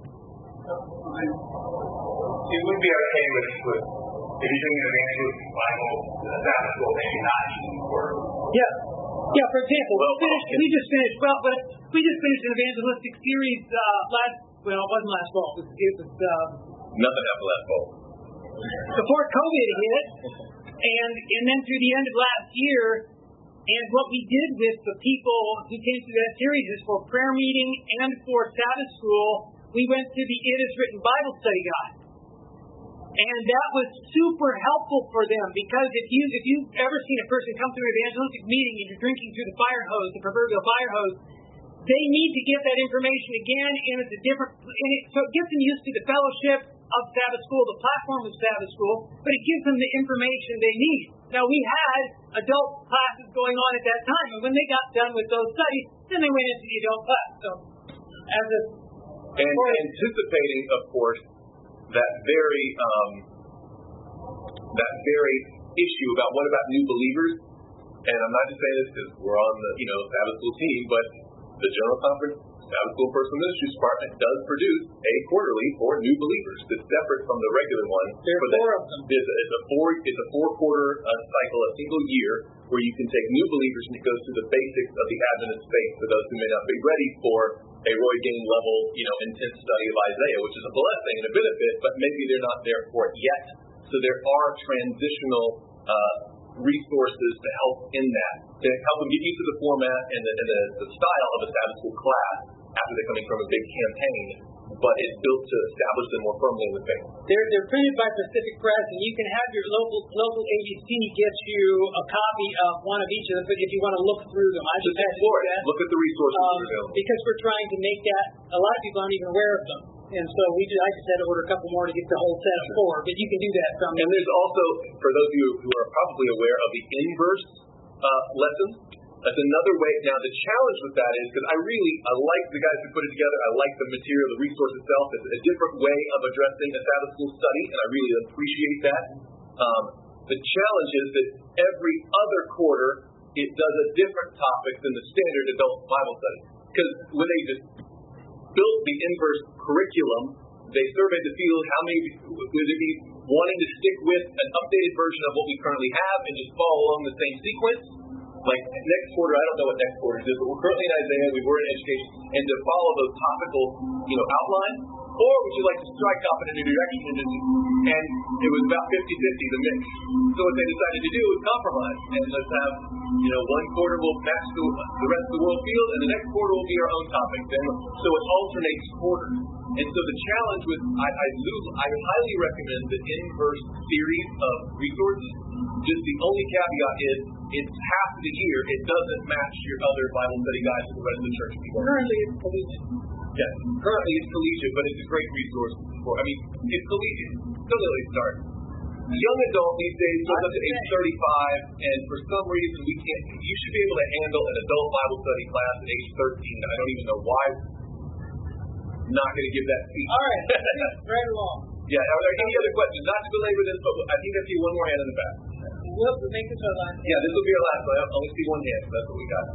It would be okay with, with if you're doing an evangelistic Bible Sabbath school, maybe not even for. Yeah. Yeah, for example, well, we, finished, we just finished, well, but we just finished an evangelistic series uh, last, well, it wasn't last fall. It was, it was uh, Nothing happened last fall. Before COVID hit, and and then through the end of last year, and what we did with the people who came through that series is for prayer meeting and for Sabbath school, we went to the It Is Written Bible Study Guide. And that was super helpful for them, because if you if you've ever seen a person come through an evangelistic meeting and you're drinking through the fire hose, the proverbial fire hose, they need to get that information again, and it's a different, and it, so it gets them used to the fellowship of Sabbath school, the platform of Sabbath school, but it gives them the information they need. Now, we had adult classes going on at that time, and when they got done with those studies, then they went into the adult class. So, as a and anticipating, of course, that very um, that very issue about what about new believers. And I'm not just saying this because we're on the you know Sabbath school team, but the General Conference Sabbath School Personal Ministries Department does produce a quarterly for new believers that's separate from the regular one. There are four of them. It's a, it's a four it's a four quarter uh, cycle, a single year, where you can take new believers and it goes through the basics of the Adventist faith for those who may not be ready for a Roy Gain level, you know, intense study of Isaiah, which is a blessing and a benefit, but maybe they're not there for it yet. So there are transitional uh, resources to help in that, to help them get used to the format and the, and the, the style of a Sabbath school class after they're coming from a big campaign, but it's built to establish them more firmly in the faith. They're, they're printed by Pacific Press, and you can have your local local A B C get you a copy of one of each of them, but if you want to look through them, I just, just had to do that. Look at the resources um, that are available. Because we're trying to make that, a lot of people aren't even aware of them. And so we just, I just had to order a couple more to get the whole set of four, but you can do that from. And there's also, for those of you who are probably aware of the inverse uh, lessons, that's another way. Now, the challenge with that is, because I really, I like the guys who put it together, I like the material, the resource itself. It's a different way of addressing a Sabbath school study, and I really appreciate that. Um, the challenge is that every other quarter, it does a different topic than the standard adult Bible study. Because when they just built the inverse curriculum, they surveyed the field, how many would it be wanting to stick with an updated version of what we currently have and just follow along the same sequence? Like next quarter, I don't know what next quarter is, but we're currently in Isaiah, we were in education, and to follow those topical, you know, outlines, or would you like to strike off in a new direction? And, and it was about fifty-fifty, the mix. So what they decided to do was compromise, and let's have, you know, one quarter will match the, the rest of the world field, and the next quarter will be our own topic. And so it alternates quarters. And so the challenge with, I, I, lose, I highly recommend the inverse series of resources. Just the only caveat is, it's half of the year, it doesn't match your other Bible study guides for the rest of the church people. Currently it's collegiate. Yes, currently it's collegiate, but it's a great resource for, I mean, it's collegiate. Don't let it start. Young adult these days goes up to age thirty-five, and for some reason we can't, you should be able to handle an adult Bible study class at age thirteen. I don't even know why. Not going to give that speech. All right, right along. Yeah, are there any other questions? Not to belabor this, but I think I see one more hand in the back. We'll make this our last. Yeah, this will be our last one. I only see one hand, so that's what we got.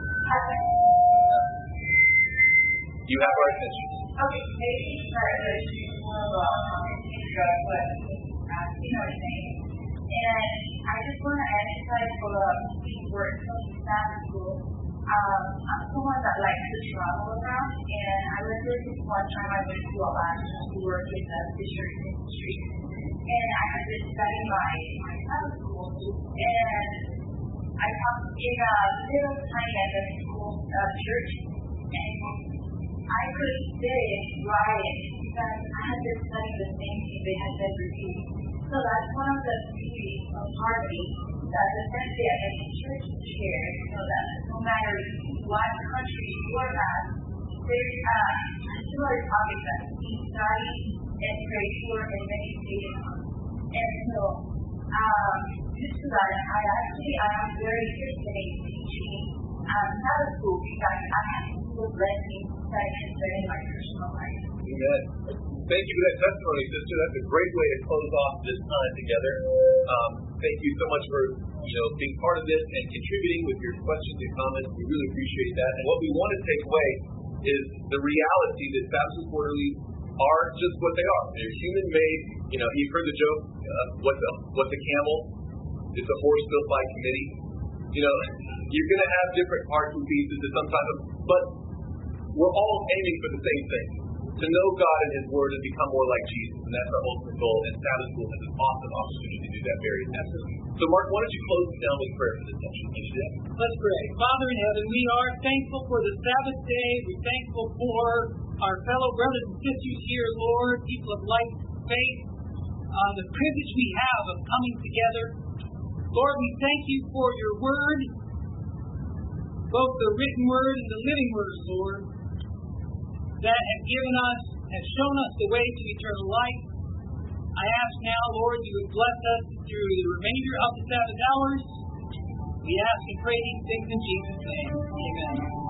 You have our attention. Okay, maybe start with more of a intro, but uh, you know what I'm saying. And I just want to emphasize for the people who are in Sabbath school. Um, I'm someone that likes to travel around, and I remember this one time I went to Alaska to work in the fisheries industry, and I had been studying my my Sabbath school, and I found in a little tiny Adventist school uh, church, and I could sit right because I had been studying the same thing they had been repeating. So that's one of the beauties of harmony that the Seventh-day Adventist Church shares, so that no matter what country you are at, there's a particular topic that we study and pray for and meditate on. And so, um, due to that, I actually I am very interested in teaching um, Sabbath school because I have the blessing that I can spend in my personal life. Amen. Thank you for that testimony, sister. That's a great way to close off this time together. Um, thank you so much for, you know, being part of this and contributing with your questions and comments. We really appreciate that. And what we want to take away is the reality that Sabbath School Quarterly are just what they are. They're human-made. You know, you've heard the joke, uh, what's a, what's a camel? It's a horse built by committee. You know, you're going to have different parts and pieces at some time, but we're all aiming for the same thing, to know God and His Word and become more like Jesus. And that's our ultimate goal. And Sabbath School has an awesome opportunity to do that very naturally. So, Mark, why don't you close us down with prayer for this session? Let's pray. Father in heaven, we are thankful for the Sabbath day. We're thankful for our fellow brothers and sisters here, Lord, people of light and faith, uh, the privilege we have of coming together. Lord, we thank you for your word, both the written word and the living word, Lord, that have given us, have shown us the way to eternal life. I ask now, Lord, you would bless us through the remainder of the Sabbath hours. We ask and pray these things in Jesus' name. Amen.